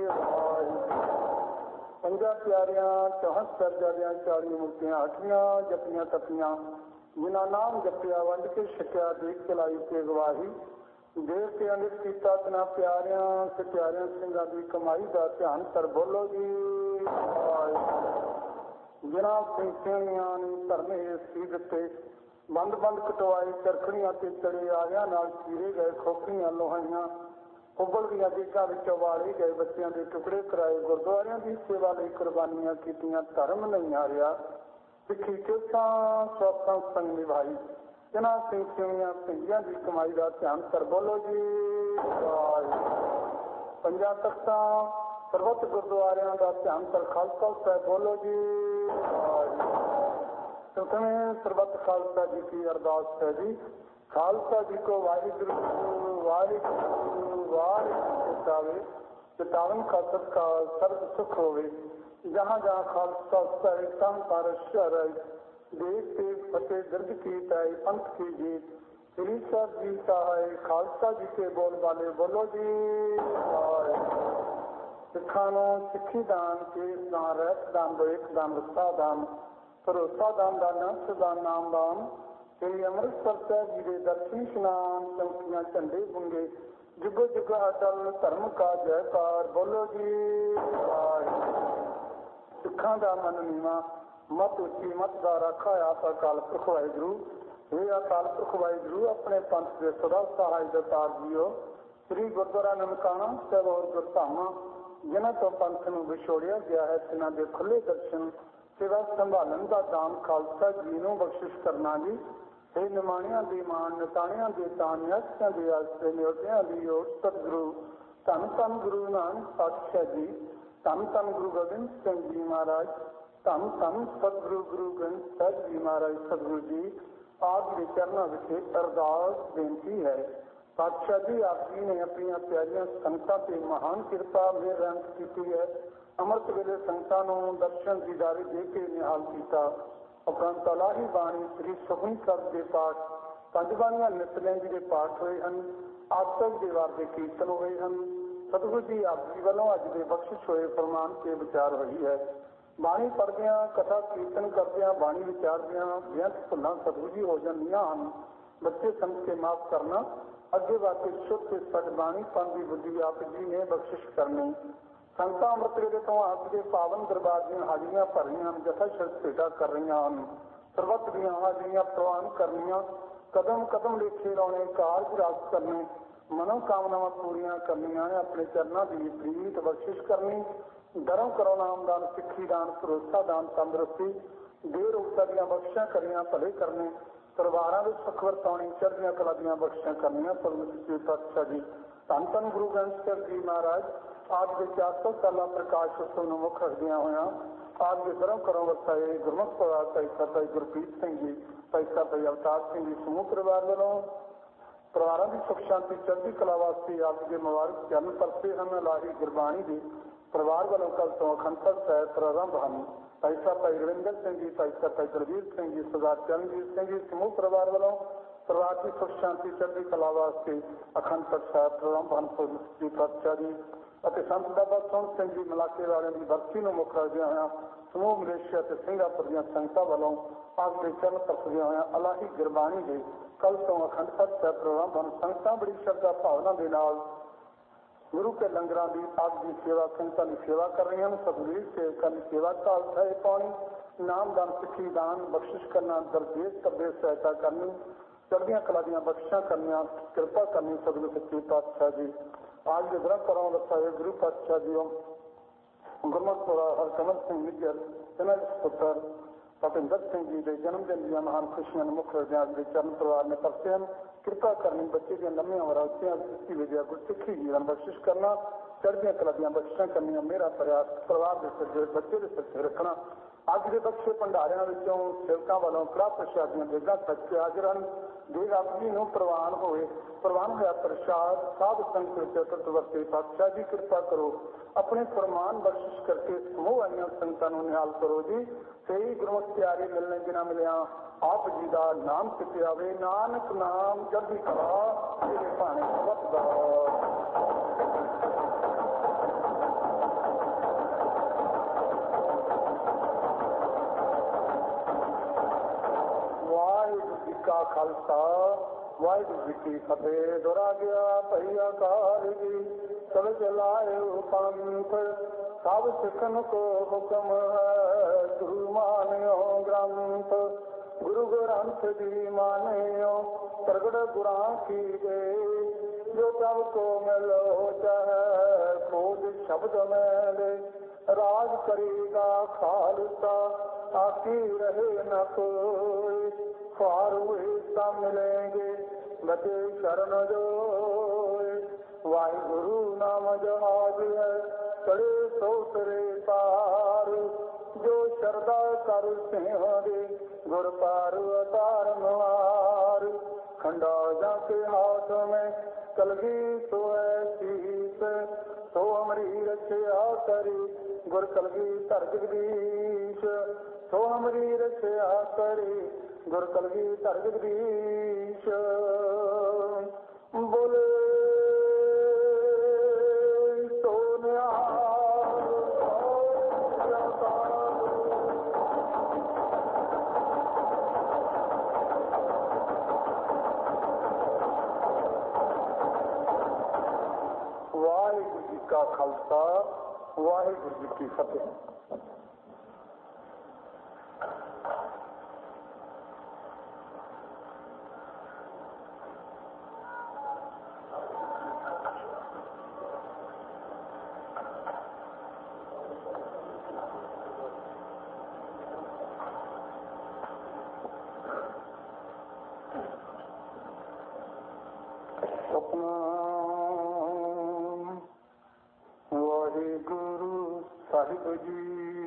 ਪੰਜਾਂ ਪਿਆਰਿਆਂ 64 ਸਾਹਿਬਜ਼ਾਦਿਆਂ 40 ਮੁਕਤੀਆਂ 8ਵੀਆਂ ਜਪੀਆਂ ਤਪੀਆਂ। ਜਿਨ੍ਹਾਂ ਨਾਮ ਜਪਿਆ ਵੰਡ ਕੇ ਛਕਿਆ ਦੇਖ ਚਲਾਈ ਤੇ ਗਵਾਹੀ। ਦੇਵ ਤੇ ਅੰਗਿਤ ਕੀਤਾ ਤਿਨਾ ਪਿਆਰਿਆਂ ਤੇ ਪਿਆਰਿਆਂ ਸਿੰਘਾਂ ਦੀ ਕਮਾਈ ਦਾ ਧਿਆਨ ਕਰ ਬੋਲੋ ਜੀ। ਜਿਨ੍ਹਾਂ ਸਿੰਘਾਂ ਨੇ ਧਰਮੇ ਸੀ ਦਿੱਤੇ, ਬੰਦ ਬੰਦ ਕਟਵਾਏ, ਚਰਖੜੀਆਂ ਤੇ ਚੜੇ, ਆਲਿਆਂ ਨਾਲ ਚੀਰੇ ਗਏ, ਖੋਖਰੀਆਂ ਲੋਹਾਈਆਂ, ਉਬਲਦੀਆਂ ਦੇਗਾਂ ਵਿੱਚੋਂ ਵਾਲੇ ਗਏ, ਬੱਚਿਆਂ ਦੇ ਟੁਕੜੇ ਕਰਾਏ, ਗੁਰਦੁਆਰਿਆਂ ਦੀ ਸੇਵਾ ਲਈ ਕੁਰਬਾਨੀਆਂ ਕੀਤੀਆਂ, ਧਰਮ ਨਹੀਂ ਹਾਰਿਆ, ਸਿੱਖੀ ਕਿਰਤਾਂ ਸੌਖਾਂ ਸੰਗ ਨਿਭਾਈ। ਜਿਨ੍ਹਾਂ ਸਿੰਘਾਂ ਦੀ ਕਮਾਈ ਦਾ ਧਿਆਨ ਕਰ ਬੋਲੋ ਜੀ। ਪੰਜਾਂ ਤਖਤਾਂ ਸਰਬੱਤ ਗੁਰਦੁਆਰਿਆਂ ਦਾ ਧਿਆਨ ਕਰ ਖਾਲਸਾ ਸਾਹਿਬ ਬੋਲੋ ਜੀ। ਪ੍ਰਥਮੇ ਸਰਬੱਤ ਖਾਲਸਾ ਜੀ ਕੀ ਅਰਦਾਸ ਹੈ ਜੀ। ਖਾਲਸਾ ਜੀ ਕੋ ਵਾਹਿਗੁਰੂ ਵਾਹਿਗੁਰੂ ਵਾਹਿਗੁਰੂ ਚਿਤਾਵੇ, ਚਿਤਾਵਨ ਖਾਤਰ ਕਾ ਸਰਬ ਸੁਖ ਹੋਵੇ। ਜਹਾਂ ਜਹਾਂ ਖਾਲਸਾ ਸਾਹਿਬ ਤਾਂ ਪਰ ਸ਼ਰ ਦੇਖ ਤੇ ਫਤਿਹ ਦਰਜ ਕੀ ਤਾਈ ਪੰਥ की जीत। श्री ਸਾਹਿਬ जी का है खालसा जी के बोल वाले बोलो जी। सिखा सिखी दान, केस दान, रहत दान, एक दान, रस्ता दान, भरोसा दान, नक्श दान, नाम दान। श्री अमृतसर साहब जी के दर्शन स्नान, चौकियां झंडे बुंगे, जुगो जुग अटल धर्म का जयकार बोलो जी। सिखा का मन नीवा, मत उची, मत का रखा आप अकाल पुरख वाहिगुरू। ਇਹ ਅਕਾਲ ਪੁਰਖ ਵਾਹਿਗੁਰੂ ਆਪਣੇ ਪੰਥ ਦੇ ਸਦਾ ਸਹਾਇ ਦਾਤਾਰ ਜੀਓ। ਸ੍ਰੀ ਗੁਰਦੁਆਰਾ ਨਨਕਾਣਾ ਸਾਹਿਬ ਔਰ ਗੁਰਧਾਮਾਂ ਜਿਨ੍ਹਾਂ ਤੋਂ ਪੰਥ ਨੂੰ ਵਿਛੋੜਿਆ ਗਿਆ ਹੈ, ਇਹਨਾਂ ਦੇ ਖੁੱਲੇ ਦਰਸ਼ਨ, ਸੇਵਾ ਸੰਭਾਲਣ ਦਾ ਦਾਨ ਖਾਲਸਾ ਜੀ ਨੂੰ ਬਖਸ਼ਿਸ਼ ਕਰਨਾ ਜੀ। ਇਹ ਨਿਮਾਣਿਆਂ ਦੀ ਮਾਣ, ਨਤਾਣਿਆਂ ਦੇ ਤਾਣ, ਨਿਆਸਿਆਂ ਦੇ ਆਸਰੇ, ਨਿਉਟਿਆਂ ਦੀ ਓਟ, ਸਤਿਗੁਰੂ ਧੰਨ ਧੰਨ ਗੁਰੂ ਨਾਨਕ ਪਾਤਸ਼ਾਹ ਜੀ, ਧੰਨ ਧੰਨ ਗੁਰੂ ਗੋਬਿੰਦ ਸਿੰਘ ਜੀ ਮਹਾਰਾਜ, ਧੰਨ ਧੰਨ ਸਤਿਗੁਰੂ ਗੁਰੂ ਗ੍ਰੰਥ ਸਾਹਿਬ ਜੀ ਮਹਾਰਾਜ। ਸਤਿਗੁਰੂ ਜੀ ਆਪ ਦੇ ਚਰਨਾਂ ਵਿਖੇ ਅਰਦਾਸ ਬੇਨਤੀ ਹੈ। ਪਾਤਸ਼ਾਹ ਜੀ ਆਪ ਜੀ ਨੇ ਆਪਣੀਆਂ ਪਿਆਰੀਆਂ ਸੰਗਤਾਂ ਤੇ ਮਹਾਨ ਕਿਰਪਾ ਮਿਹਰ ਰਹਿਮਤ ਕੀਤੀ ਹੈ। ਅੰਮ੍ਰਿਤ ਵੇਲੇ ਸੰਗਤਾਂ ਨੂੰ ਦਰਸ਼ਨ ਦੀਦਾਰੇ ਦੇ ਕੇ ਨਿਹਾਲ ਕੀਤਾ। ਉਪਰੰਤ ਲਾਹੀ ਬਾਣੀ ਸ੍ਰੀ ਸੁਖਮਨੀ ਸਾਹਿਬ ਦੇ ਪਾਠ, ਪੰਜ ਬਾਣੀਆਂ ਨਿਤਨੇਮ ਜੀ ਦੇ ਪਾਠ ਹੋਏ ਹਨ। ਆਪ ਤੱਕ ਦੇ ਵਾਰ ਦੇ ਕੀਰਤਨ ਹੋਏ ਹਨ। ਸਤਿਗੁਰੂ ਜੀ ਆਪ ਜੀ ਵੱਲੋਂ ਅੱਜ ਦੇ ਬਖਸ਼ਿਸ਼ ਹੋਏ ਫਰਮਾਨ ਤੇ ਵਿਚਾਰ ਹੋਈ ਹੈ। ਬਾਣੀ ਪੜ੍ਹਦਿਆਂ, ਕਥਾ ਕੀਰਤਨ ਕਰਦਿਆਂ, ਬਾਣੀ ਵਿਚਾਰਦਿਆਂ ਬੇਅੰਤ ਭੁੱਲਾਂ ਸਤਿਗੁਰੂ ਜੀ ਹੋ ਜਾਂਦੀਆਂ ਹਨ। ਬੱਚੇ ਸਮਝ ਕੇ ਮਾਫ ਕਰਨਾ। ਅੱਗੇ ਵਾਸਤੇ ਸ਼ੁੱਧ ਤੇ ਸੱਚ ਬਾਣੀ ਪੜ੍ਹਨ ਦੀ ਬੁੱਧੀ ਆਪ ਜੀ ਨੇ ਬਖਸ਼ਿਸ਼ ਕਰਨੀ। ਸੰਗਤਾਂ ਅੰਮ੍ਰਿਤ ਵੇਲੇ ਤੋਂ ਆਪ ਦੇ ਪਾਵਨ ਦਰਬਾਰ ਦੀਆਂ ਹਾਜ਼ਰੀਆਂ ਭਰ ਰਹੀਆਂ ਹਨ, ਜਥਾ ਸ਼ਰਤ ਭੇਟਾ ਕਰ ਰਹੀਆਂ ਹਨ। ਸਰਬੱਤ ਦੀਆਂ ਹਾਜ਼ਰੀਆਂ ਪ੍ਰਵਾਨ ਕਰਨੀਆਂ, ਕਦਮ ਕਦਮ ਲੇਖੇ ਲਾਉਣੇ, ਕਾਰਜ ਰਾਸ ਕਰਨੇ, ਮਨੋਕਾਮਨਾਵਾਂ ਪੂਰੀਆਂ ਕਰਨੀਆਂ। ਆਪਣੇ ਚਰਨਾਂ ਦੀ ਪ੍ਰੀਤ ਬਖਸ਼ਿਸ਼ ਕਰਨੀ। ਧਰਮ ਕਰੋ, ਨਾਮ ਦਾਨ, ਸਿੱਖੀ ਦਾਨ, ਭਰੋਸਾ ਦਾਨ, ਤੰਦਰੁਸਤੀ, ਦੇਰ ਉਪਤਾ ਦੀਆਂ ਬਖਸ਼ਾਂ ਕਰੀਆਂ, ਭਲੇ ਕਰਨੇ, ਪਰਿਵਾਰਾਂ ਵਿੱਚ ਸੁਖ ਵਰਤਾਉਣੀ, ਚੜ੍ਹਦੀਆਂ ਕਲਾ ਦੀਆਂ ਬਖਸ਼ਾਂ ਕਰਨੀਆਂ। ਸਤਿਗੁਰੂ ਪਾਤਸ਼ਾਹ ਜੀ ਧੰਨ ਧੰਨ ਗੁਰੂ ਗ੍ਰੰਥ ਸਾਹਿਬ ਜੀ ਮਹਾਰਾਜ ਆਪ ਦੇ 400 ਸਾਲਾ ਪ੍ਰਕਾਸ਼ ਉਤਸਵ ਨੂੰ ਮੁੱਖ ਰੱਖਦਿਆਂ ਹੋਇਆਂ ਆਪ ਦੇ ਧਰਮ ਕਰੋ ਵਰਤਾਏ ਗੁਰਮੁਖ ਪਰਿਵਾਰ ਭਾਈ ਗੁਰਪ੍ਰੀਤ ਸਿੰਘ ਜੀ, ਭਾਈ ਅਵਤਾਰ ਸਿੰਘ ਜੀ ਸਮੂਹ ਪਰਿਵਾਰ ਵੱਲੋਂ ਪਰਿਵਾਰਾਂ ਦੀ ਸੁਖ ਸ਼ਾਂਤੀ ਚੜ੍ਹਦੀ ਕਲਾ ਵਾਸਤੇ ਆਪ ਦੇ ਮੁਬਾਰਕ ਚਰਨ ਪਰਸੇ ਹਨ। ਲਾਹੀ ਗੁਰਬਾਣੀ ਦੇ ਪਰਿਵਾਰ ਵੱਲੋਂ ਕੱਲ ਤੋਂ ਅਖੰਡ ਪਾਠ ਸਾਹਿਬ ਪ੍ਰਾਰੰਭ ਹਨ। ਭਾਈ ਰਵਿੰਦਰ ਸਿੰਘ ਜੀ, ਭਾਈ ਦਲਵੀਰ ਸਿੰਘ ਜੀ, ਸਰਦਾਰ ਚਰਨਜੀਤ ਸਿੰਘ ਜੀ ਸਮੂਹ ਪਰਿਵਾਰ ਵੱਲੋਂ ਪਰਿਵਾਰ ਦੀ ਸੁਖ ਸ਼ਾਂਤੀ ਚੜ੍ਹਦੀ ਕਲਾ ਵਾਸਤੇ ਅਖੰਡ ਪਾਠ ਸਾਹਿਬ ਪ੍ਰਾਰੰਭ ਹਨ। ਸ੍ਰੀ ਪਾਤਸ਼ਾਹ ਜੀ ਅਤੇ ਸੰਤ ਬਾਬਾ ਸੋਹਣ ਸਿੰਘ ਜੀ ਮਲਾਕੇ ਵਾਲਿਆਂ ਦੀ ਬਰਸੀ ਨੂੰ ਮੁੱਖ ਰੱਖਦਿਆਂ ਹੋਇਆਂ ਸਮੂਹ ਮਲੇਸ਼ੀਆ ਅਤੇ ਸਿੰਗਾਪੁਰ ਦੀਆਂ ਸੰਗਤਾਂ ਵੱਲੋਂ ਆਪ ਦੇ ਚਰਨ ਪਰਸਦਿਆਂ ਹੋਇਆਂ ਅਲਾਹੀ ਗੁਰਬਾਣੀ ਦੇ ਕੱਲ ਤੋਂ ਅਖੰਡ ਪਾਠ ਸਾਹਿਬ ਪ੍ਰਾਰੰਭ ਹਨ। ਸੰਗਤਾਂ ਬੜੀ ਸ਼ਰਧਾ ਭਾਵਨਾ ਦੇ ਨਾਲ ਗੁਰੂ ਕੇ ਲੰਗਰਾਂ ਦੀ ਆਪ ਦੀ ਸੇਵਾ, ਸੰਗਤਾਂ ਦੀ ਸੇਵਾ ਕਰ ਰਹੀਆਂ ਹਨ। ਸਤਿਗੁਰੂ ਸੇਵਕਾਂ ਦੀ ਸੇਵਾ ਖਾਲਸਾ ਇਹ ਪਾਉਣੀ, ਨਾਮ ਦਾਨ, ਸਿੱਖੀ ਦਾਨ, ਬਖਸ਼ਿਸ਼ ਕਰਨਾ, ਦਰਪੇਸ਼ ਕਰਦੇ ਸਹਾਇਤਾ ਕਰਨੀ, ਚੜ੍ਹਦੀਆਂ ਕਲਾ ਦੀਆਂ ਬਖਸ਼ਾਂ ਕਰਨੀਆਂ, ਕਿਰਪਾ ਕਰਨੀ। ਸਤਿਗੁਰੂ ਸੱਚੇ ਪਾਤਸ਼ਾਹ ਜੀ ਆਜ ਦੇ ਗ੍ਰੰਥ ਕਰੋ ਰਸਾਏ ਗੁਰੂ ਪਾਤਸ਼ਾਹ ਜੀ ਗੁਰਮਤਿ ਹਰਕਮਲ ਸਿੰਘ ਨਿੱਜਰ, ਇਹਨਾਂ ਦੇ ਪੁੱਤਰ ਭਪਿੰਦਰ ਸਿੰਘ ਜੀ ਦੇ ਜਨਮ ਦਿਨ ਦੀਆਂ ਮਹਾਨ ਖੁਸ਼ੀਆਂ ਨੂੰ ਮੁੱਖ ਰੱਖਦਿਆਂ ਅੱਜ ਦੇ ਚਰਨ ਪਰਿਵਾਰ ਨੇ ਪਰਸੇ ਹਨ। ਕਿਰਪਾ ਕਰਨੀ, ਬੱਚੇ ਦੀਆਂ ਲੰਮੀਆਂ ਉਮਰਾਂ, ਉੱਚੀਆਂ ਸਿੱਖੀ ਵਿਦਿਆ, ਗੁਰਸਿੱਖੀ ਜੀਵਨ ਬਖਸ਼ਿਸ਼ ਕਰਨਾ, ਚੜ੍ਹਦੀਆਂ ਕਲਾ ਦੀਆਂ ਬਖਸ਼ਾਂ ਕਰਨੀਆਂ। ਮੇਰਾ ਪ੍ਰਯਾਸ ਪਰਿਵਾਰ ਦੇ ਸਿਰ, ਬੱਚੇ ਦੇ ਸਿਰ ਤੇ ਰੱਖਣਾ। ਅੱਜ ਦੇ ਬਖਸ਼ੇ ਭੰਡਾਰਿਆਂ ਵਿੱਚੋਂ ਸੇਵਕਾਂ ਵੱਲੋਂ ਕੜਾਹ ਪ੍ਰਸ਼ਾਦ ਦੀਆਂ ਦੇਗਾਂ ਸੱਜ ਕੇ ਹਾਜ਼ਰ ਹਨ। ਦੇਗ ਆਪ ਜੀ ਨੂੰ ਪ੍ਰਵਾਨ ਹੋਏ, ਪ੍ਰਵਾਨ ਹੋਇਆ ਪ੍ਰਸ਼ਾਦ ਸਾਧ ਸੰਗਤ ਵਿੱਚ ਅਕਤ ਵਰਤੇ। ਪਾਤਸ਼ਾਹ ਜੀ ਕਿਰਪਾ ਕਰੋ, ਆਪਣੇ ਫਰਮਾਨ ਬਖਸ਼ਿਸ਼ ਕਰਕੇ ਸਮੂਹ ਆਈਆਂ ਸੰਗਤਾਂ ਨੂੰ ਨਿਹਾਲ ਕਰੋ ਜੀ। ਸਹੀ ਗੁਰਮਤਿ ਪਿਆਰੇ ਮਿਲਣੇ ਬਿਨਾਂ ਮਿਲਿਆ ਆਪ ਜੀ ਦਾ ਨਾਮ ਕਿਤੇ ਆਵੇ। ਨਾਨਕ ਨਾਮ ਚੜ੍ਹਦੀ ਕਲਾ ਤੇਰੇ ਭਾਣੇ ਵੱਧਦਾ। ਵਾਹਿਗੁਰੂ ਜੀ ਕਾ ਖਾਲਸਾ, ਵਾਹਿਗੁਰੂ ਜੀ ਕੀ ਫਤਿਹ। ਦੁਰਾ ਗਿਆ ਭਈ ਅਕਾਲ ਜੀ, ਸਭ ਚਲਾਇਓ ਪੰਥ, ਸਭ ਸਿੱਖਨ ਕੋ ਹੁਕਮ ਹੈ, ਗੁਰੂ ਮਾਨਿਓ ਗ੍ਰੰਥ। ਗੁਰੂ ਗ੍ਰੰਥ ਜੀ ਮਾਨਿਓ, ਪ੍ਰਗਟ ਗੁਰਾਂ ਕੀ ਦੇ, ਜੋ ਸਭ ਕੋ ਮਿਲੋ ਚਾਹੇ, ਖੋਜ ਸ਼ਬਦ ਮੈਲੇ, ਰਾਜ ਕਰੇਗਾ ਖਾਲਸਾ, ਆਕੀ ਰਹੇ ਨ ਕੋਈ। ख्वार हुए सब मिलेंगे, बचे शरण जोए। वाहिगुरु नाम जहाज है, चढ़े सो तरे पार, जो शरदा कर सिंह दे, गुर पार अतार मार। खंडा जाके हाथ में कलगी सो शीस, सो अमरी रक्षा करी, गुर कलगी धर जगदीश। सो अमरी रक्षा करी, गुर कलगी धर जगदीश। बोले सो निहाल, वाहिगुरू जी का खालसा, वाहिगुरू जी की फतेह। वाहिगुरु साहिब जी,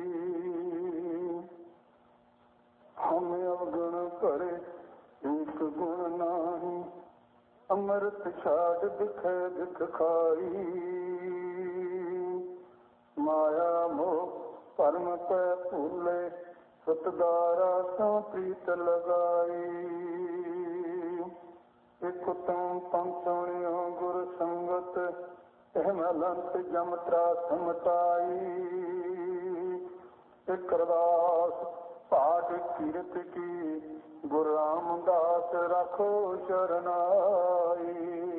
हम अवगुण करे एक गुण नाही, अमृत छाड़ दिखे दिख खाई। माया मोह परम पे भूले, सतदारा सो प्रीत लगाई। एक तुम पंचणियो गुर संगत, मलंत जमत्रा समताई। एक अरदास पाठ कीरत की, गुरु रामदास रखो शरनाई।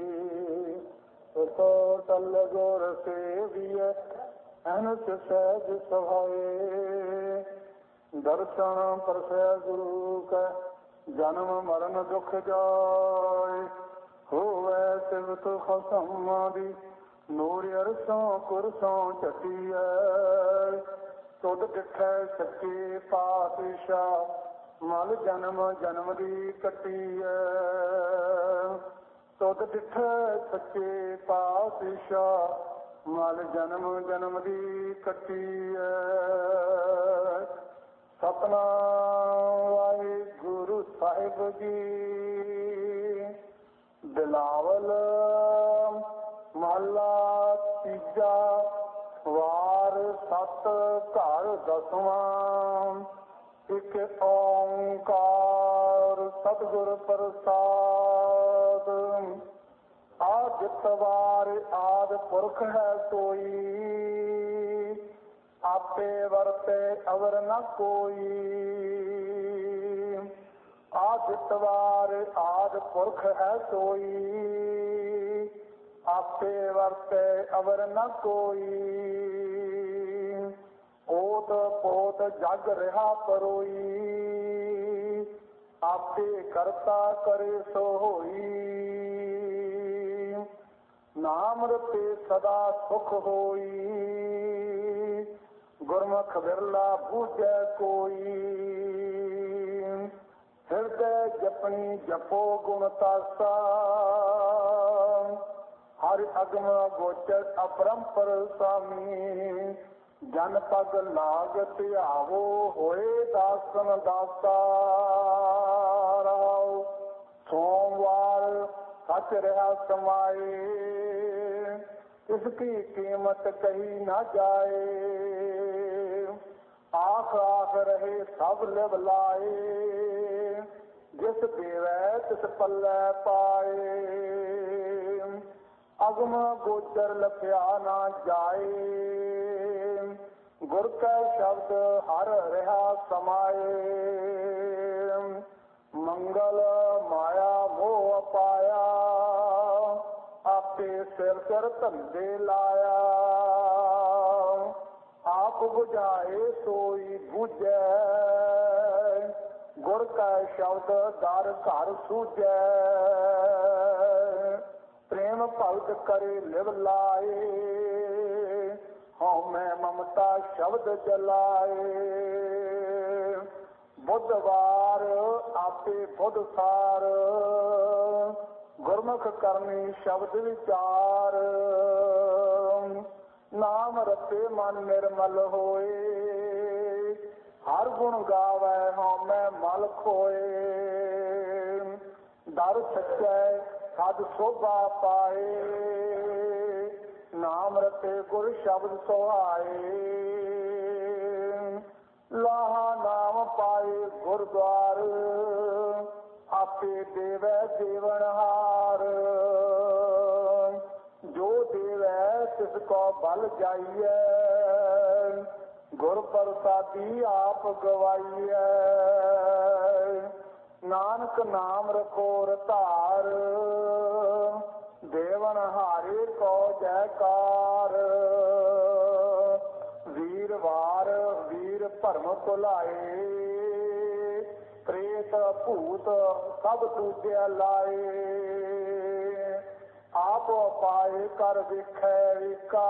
तो टल गुर सेविय, अनस सहज सभाए, दर्शन परसै गुरु का, जन्म मरण दुख जाए। होवै सिवत खसम दी, ਨੂਰ ਅਰਸੋਂ ਕੁਰਸੋਂ ਝਟੀਐ। ਤੁਧ ਡਿਠੈ ਸੱਚੇ ਪਾਤਸ਼ਾਹ, ਮਲ ਜਨਮ ਜਨਮ ਦੀ ਕੱਟੀਐ। ਤੁਧ ਡਿਠੈ ਸੱਚੇ ਪਾਤਸ਼ਾਹ, ਮਲ ਜਨਮ ਜਨਮ ਦੀ ਕੱਟੀਐ। ਸਤਿਨਾਮ ਵਾਹਿਗੁਰੂ ਸਾਹਿਬ ਜੀ। ਬਿਲਾਵਲ ਮਹਲਾ ਤੀਜਾ, ਵਾਰ ਸਤ ਘਰ ਦਸਵਾਂ। ਇੱਕ ਓਂਕਾਰ ਸਤਿਗੁਰ ਪ੍ਰਸਾਦ। ਆਦਿਤ ਵਾਰ ਆਦਿ ਪੁਰਖ ਹੈ ਕੋਈ, ਆਪੇ ਵਰਤੇ ਅਵਰ ਨ ਕੋਈ। ਆਦਿਤ ਵਾਰ ਆਦਿ ਪੁਰਖ ਹੈ ਕੋਈ, ਆਪੇ ਵਰਤੇ ਅਵਰ ਨ ਕੋਈ। ਓਤ ਪੋਤ ਜਗ ਰਿਹਾ ਪਰੋਈ, ਆਪੇ ਕਰਤਾ ਕਰੇ ਸੋ ਹੋਈ। ਨਾਮ ਰਤੇ ਸਦਾ ਸੁਖ ਹੋਈ, ਗੁਰਮੁਖ ਬਿਰਲਾ ਬੂਝੈ ਕੋਈ। ਹਿਰਦੈ ਜਪਣੀ ਜਪੋ ਗੁਣ ਤਾਸਾ, ਹਰਿ ਅਗਮ ਗੋਚਰ ਅਪਰੰਪਰ ਸਾਮੀ। ਜਨ ਪਗ ਲਾਗ ਧਿਆਵੋ, ਹੋਏ ਦਾਸਨ ਦਾਤਾ। ਰਾਉ ਸੋਮਵਾਰ ਸੱਚ ਰਿਹਾ ਸਮਾਏ, ਇਸ ਕੀ ਕੀਮਤ ਕਹੀ ਨਾ ਜਾਏ। ਆਖ ਆਖ ਰਹੇ ਸਭ ਲਿਵ ਲਾਏ, ਜਿਸ ਦੇਵੈ ਤਿਸ ਪੱਲੇ ਪਾਏ। ਅਗਮ ਗੋਚਰ ਲਖਿਆ ਨਾ ਜਾਏ, ਗੁਰ ਕੈ ਸ਼ਬਦ ਹਰ ਰਿਹਾ ਸਮਾਏ। ਮੰਗਲ ਮਾਇਆ ਮੋਹ ਪਾਇਆ, ਆਪੇ ਸਿਰ ਸਿਰ ਧੰਦੇ ਲਾਇਆ। ਆਪ ਬੁਝਾਏ ਸੋਈ ਬੁਝੈ, ਗੁਰ ਕਾ ਸ਼ਬਦ ਦਰ ਘਰ ਸੂਝੈ। ਪ੍ਰੇਮ ਭਗਤ ਕਰੇ ਲਿਵ ਲਾਏ, ਹਉਮੈ ਮਮਤਾ ਸ਼ਬਦ ਜਲਾਏ। ਬੁੱਧਵਾਰ ਆਪੇ ਬੁੱਧ ਸਾਰ, ਗੁਰਮੁਖ ਕਰਨੀ ਸ਼ਬਦ ਵਿਚਾਰ। ਨਾਮ ਰਤੇ ਮਨ ਨਿਰਮਲ ਹੋਏ, ਹਰ ਗੁਣ ਗਾਵੈ ਹਉਮੈ ਮਲ ਖੋਏ। ਦਰ ਸੱਚੈ ਸਦ ਸੋਭਾ ਪਾਏ, ਨਾਮ ਰਤੇ ਗੁਰ ਸ਼ਬਦ ਸੁਹਾਏ। ਲਾਹਾ ਨਾਮ ਪਾਏ ਗੁਰਦੁਆਰ, ਆਪੇ ਦੇਵੈ ਦੇਵਨਹਾਰ। ਜੋ ਦੇਵੈ ਤਿਸ ਕੋ ਬਲ ਜਾਈਐ, ਗੁਰ ਪ੍ਰਸਾਦੀ ਆਪ ਗਵਾਈਐ। ਨਾਨਕ ਨਾਮ ਰਖੋ ਰਧਾਰ, ਦੇਵਨਹਾਰੇ ਕੋ ਜੈਕਾਰ। ਵੀਰਵਾਰ ਵੀਰ ਭਰਮ ਭੁਲਾਏ, ਪ੍ਰੇਤ ਭੂਤ ਸਭ ਦੂਜੇ ਲਾਏ। ਆਪ ਪਾਏ ਕਰ ਵੇਖੈ ਵੇਖਾ,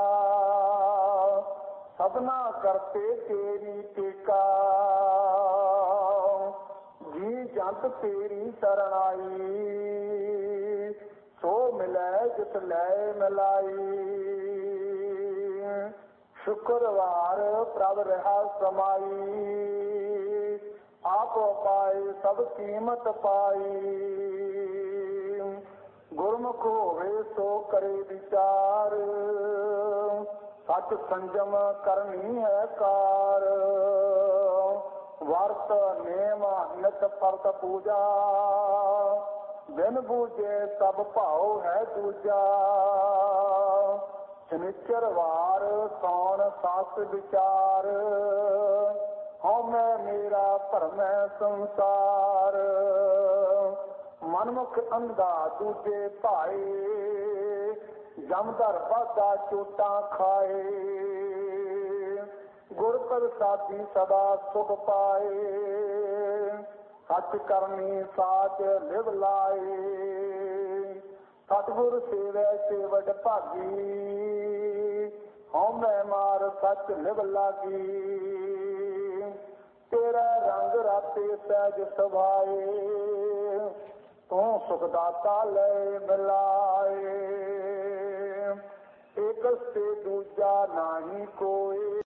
ਸਭਨਾ ਕਰਤੇ ਤੇਰੀ ਟੇਕਾ। ਜੀ ਜੰਤ ਤੇਰੀ ਸ਼ਰਨ ਆਈ, ਸੋ ਮਿਲੈ ਜਿਸ ਲੈ ਮਿਲਾਈ। ਸ਼ੁਕਰਵਾਰ ਪ੍ਰਭ ਰਹਾ ਸਮਾਈ, ਆਪ ਪਾਏ ਸਭ ਕੀਮਤ ਪਾਈ। ਗੁਰਮੁਖ ਹੋਵੇ ਸੋ ਕਰੇ ਵਿਚਾਰ, ਸਚ ਸੰਜਮ ਕਰਨੀ ਹੈ ਕਾਰ। ਵਰਤ ਨੇਮ ਨਿਤ ਪਰਤ ਪੂਜਾ, ਬਿਨ ਬੂਝੇ ਸਭ ਭਾਉ ਹੈ ਦੂਜਾ। ਸ਼ਨਿਚਰ ਵਾਰ ਸੌਣ ਸਾਸ ਵਿਚਾਰ, ਹਉਮੈ ਮੇਰਾ ਭਰਮੈ ਸੰਸਾਰ। ਮਨਮੁਖ ਅੰਧਾ ਦੂਜੇ ਭਾਏ, ਜਮਦਰ ਬਾਧਾ ਚੋਟਾਂ ਖਾਏ। ਗੁਰ ਪ੍ਰਸਾਦੀ ਸਦਾ ਸੁਖ ਪਾਏ, ਸੱਚ ਕਰਨੀ ਸਾਚ ਲਿਵ ਲਾਏ। ਸਤਿਗੁਰ ਸੇਵੈ ਸੇਵਡ ਭਾਗੀ, ਹਉਮੈ ਮਾਰ ਸੱਚ ਲਿਵ ਲਾਗੀ। ਤੇਰਾ ਰੰਗ ਰਾਤੇ ਸਹਿਜ ਸੁਭਾਏ, ਤੂੰ ਸੁਖ ਦਾਤਾ ਲੈ ਮਿਲਾਏ। ਇਕ ਤੇ ਦੂਜਾ ਨਾਹੀ ਕੋਈ।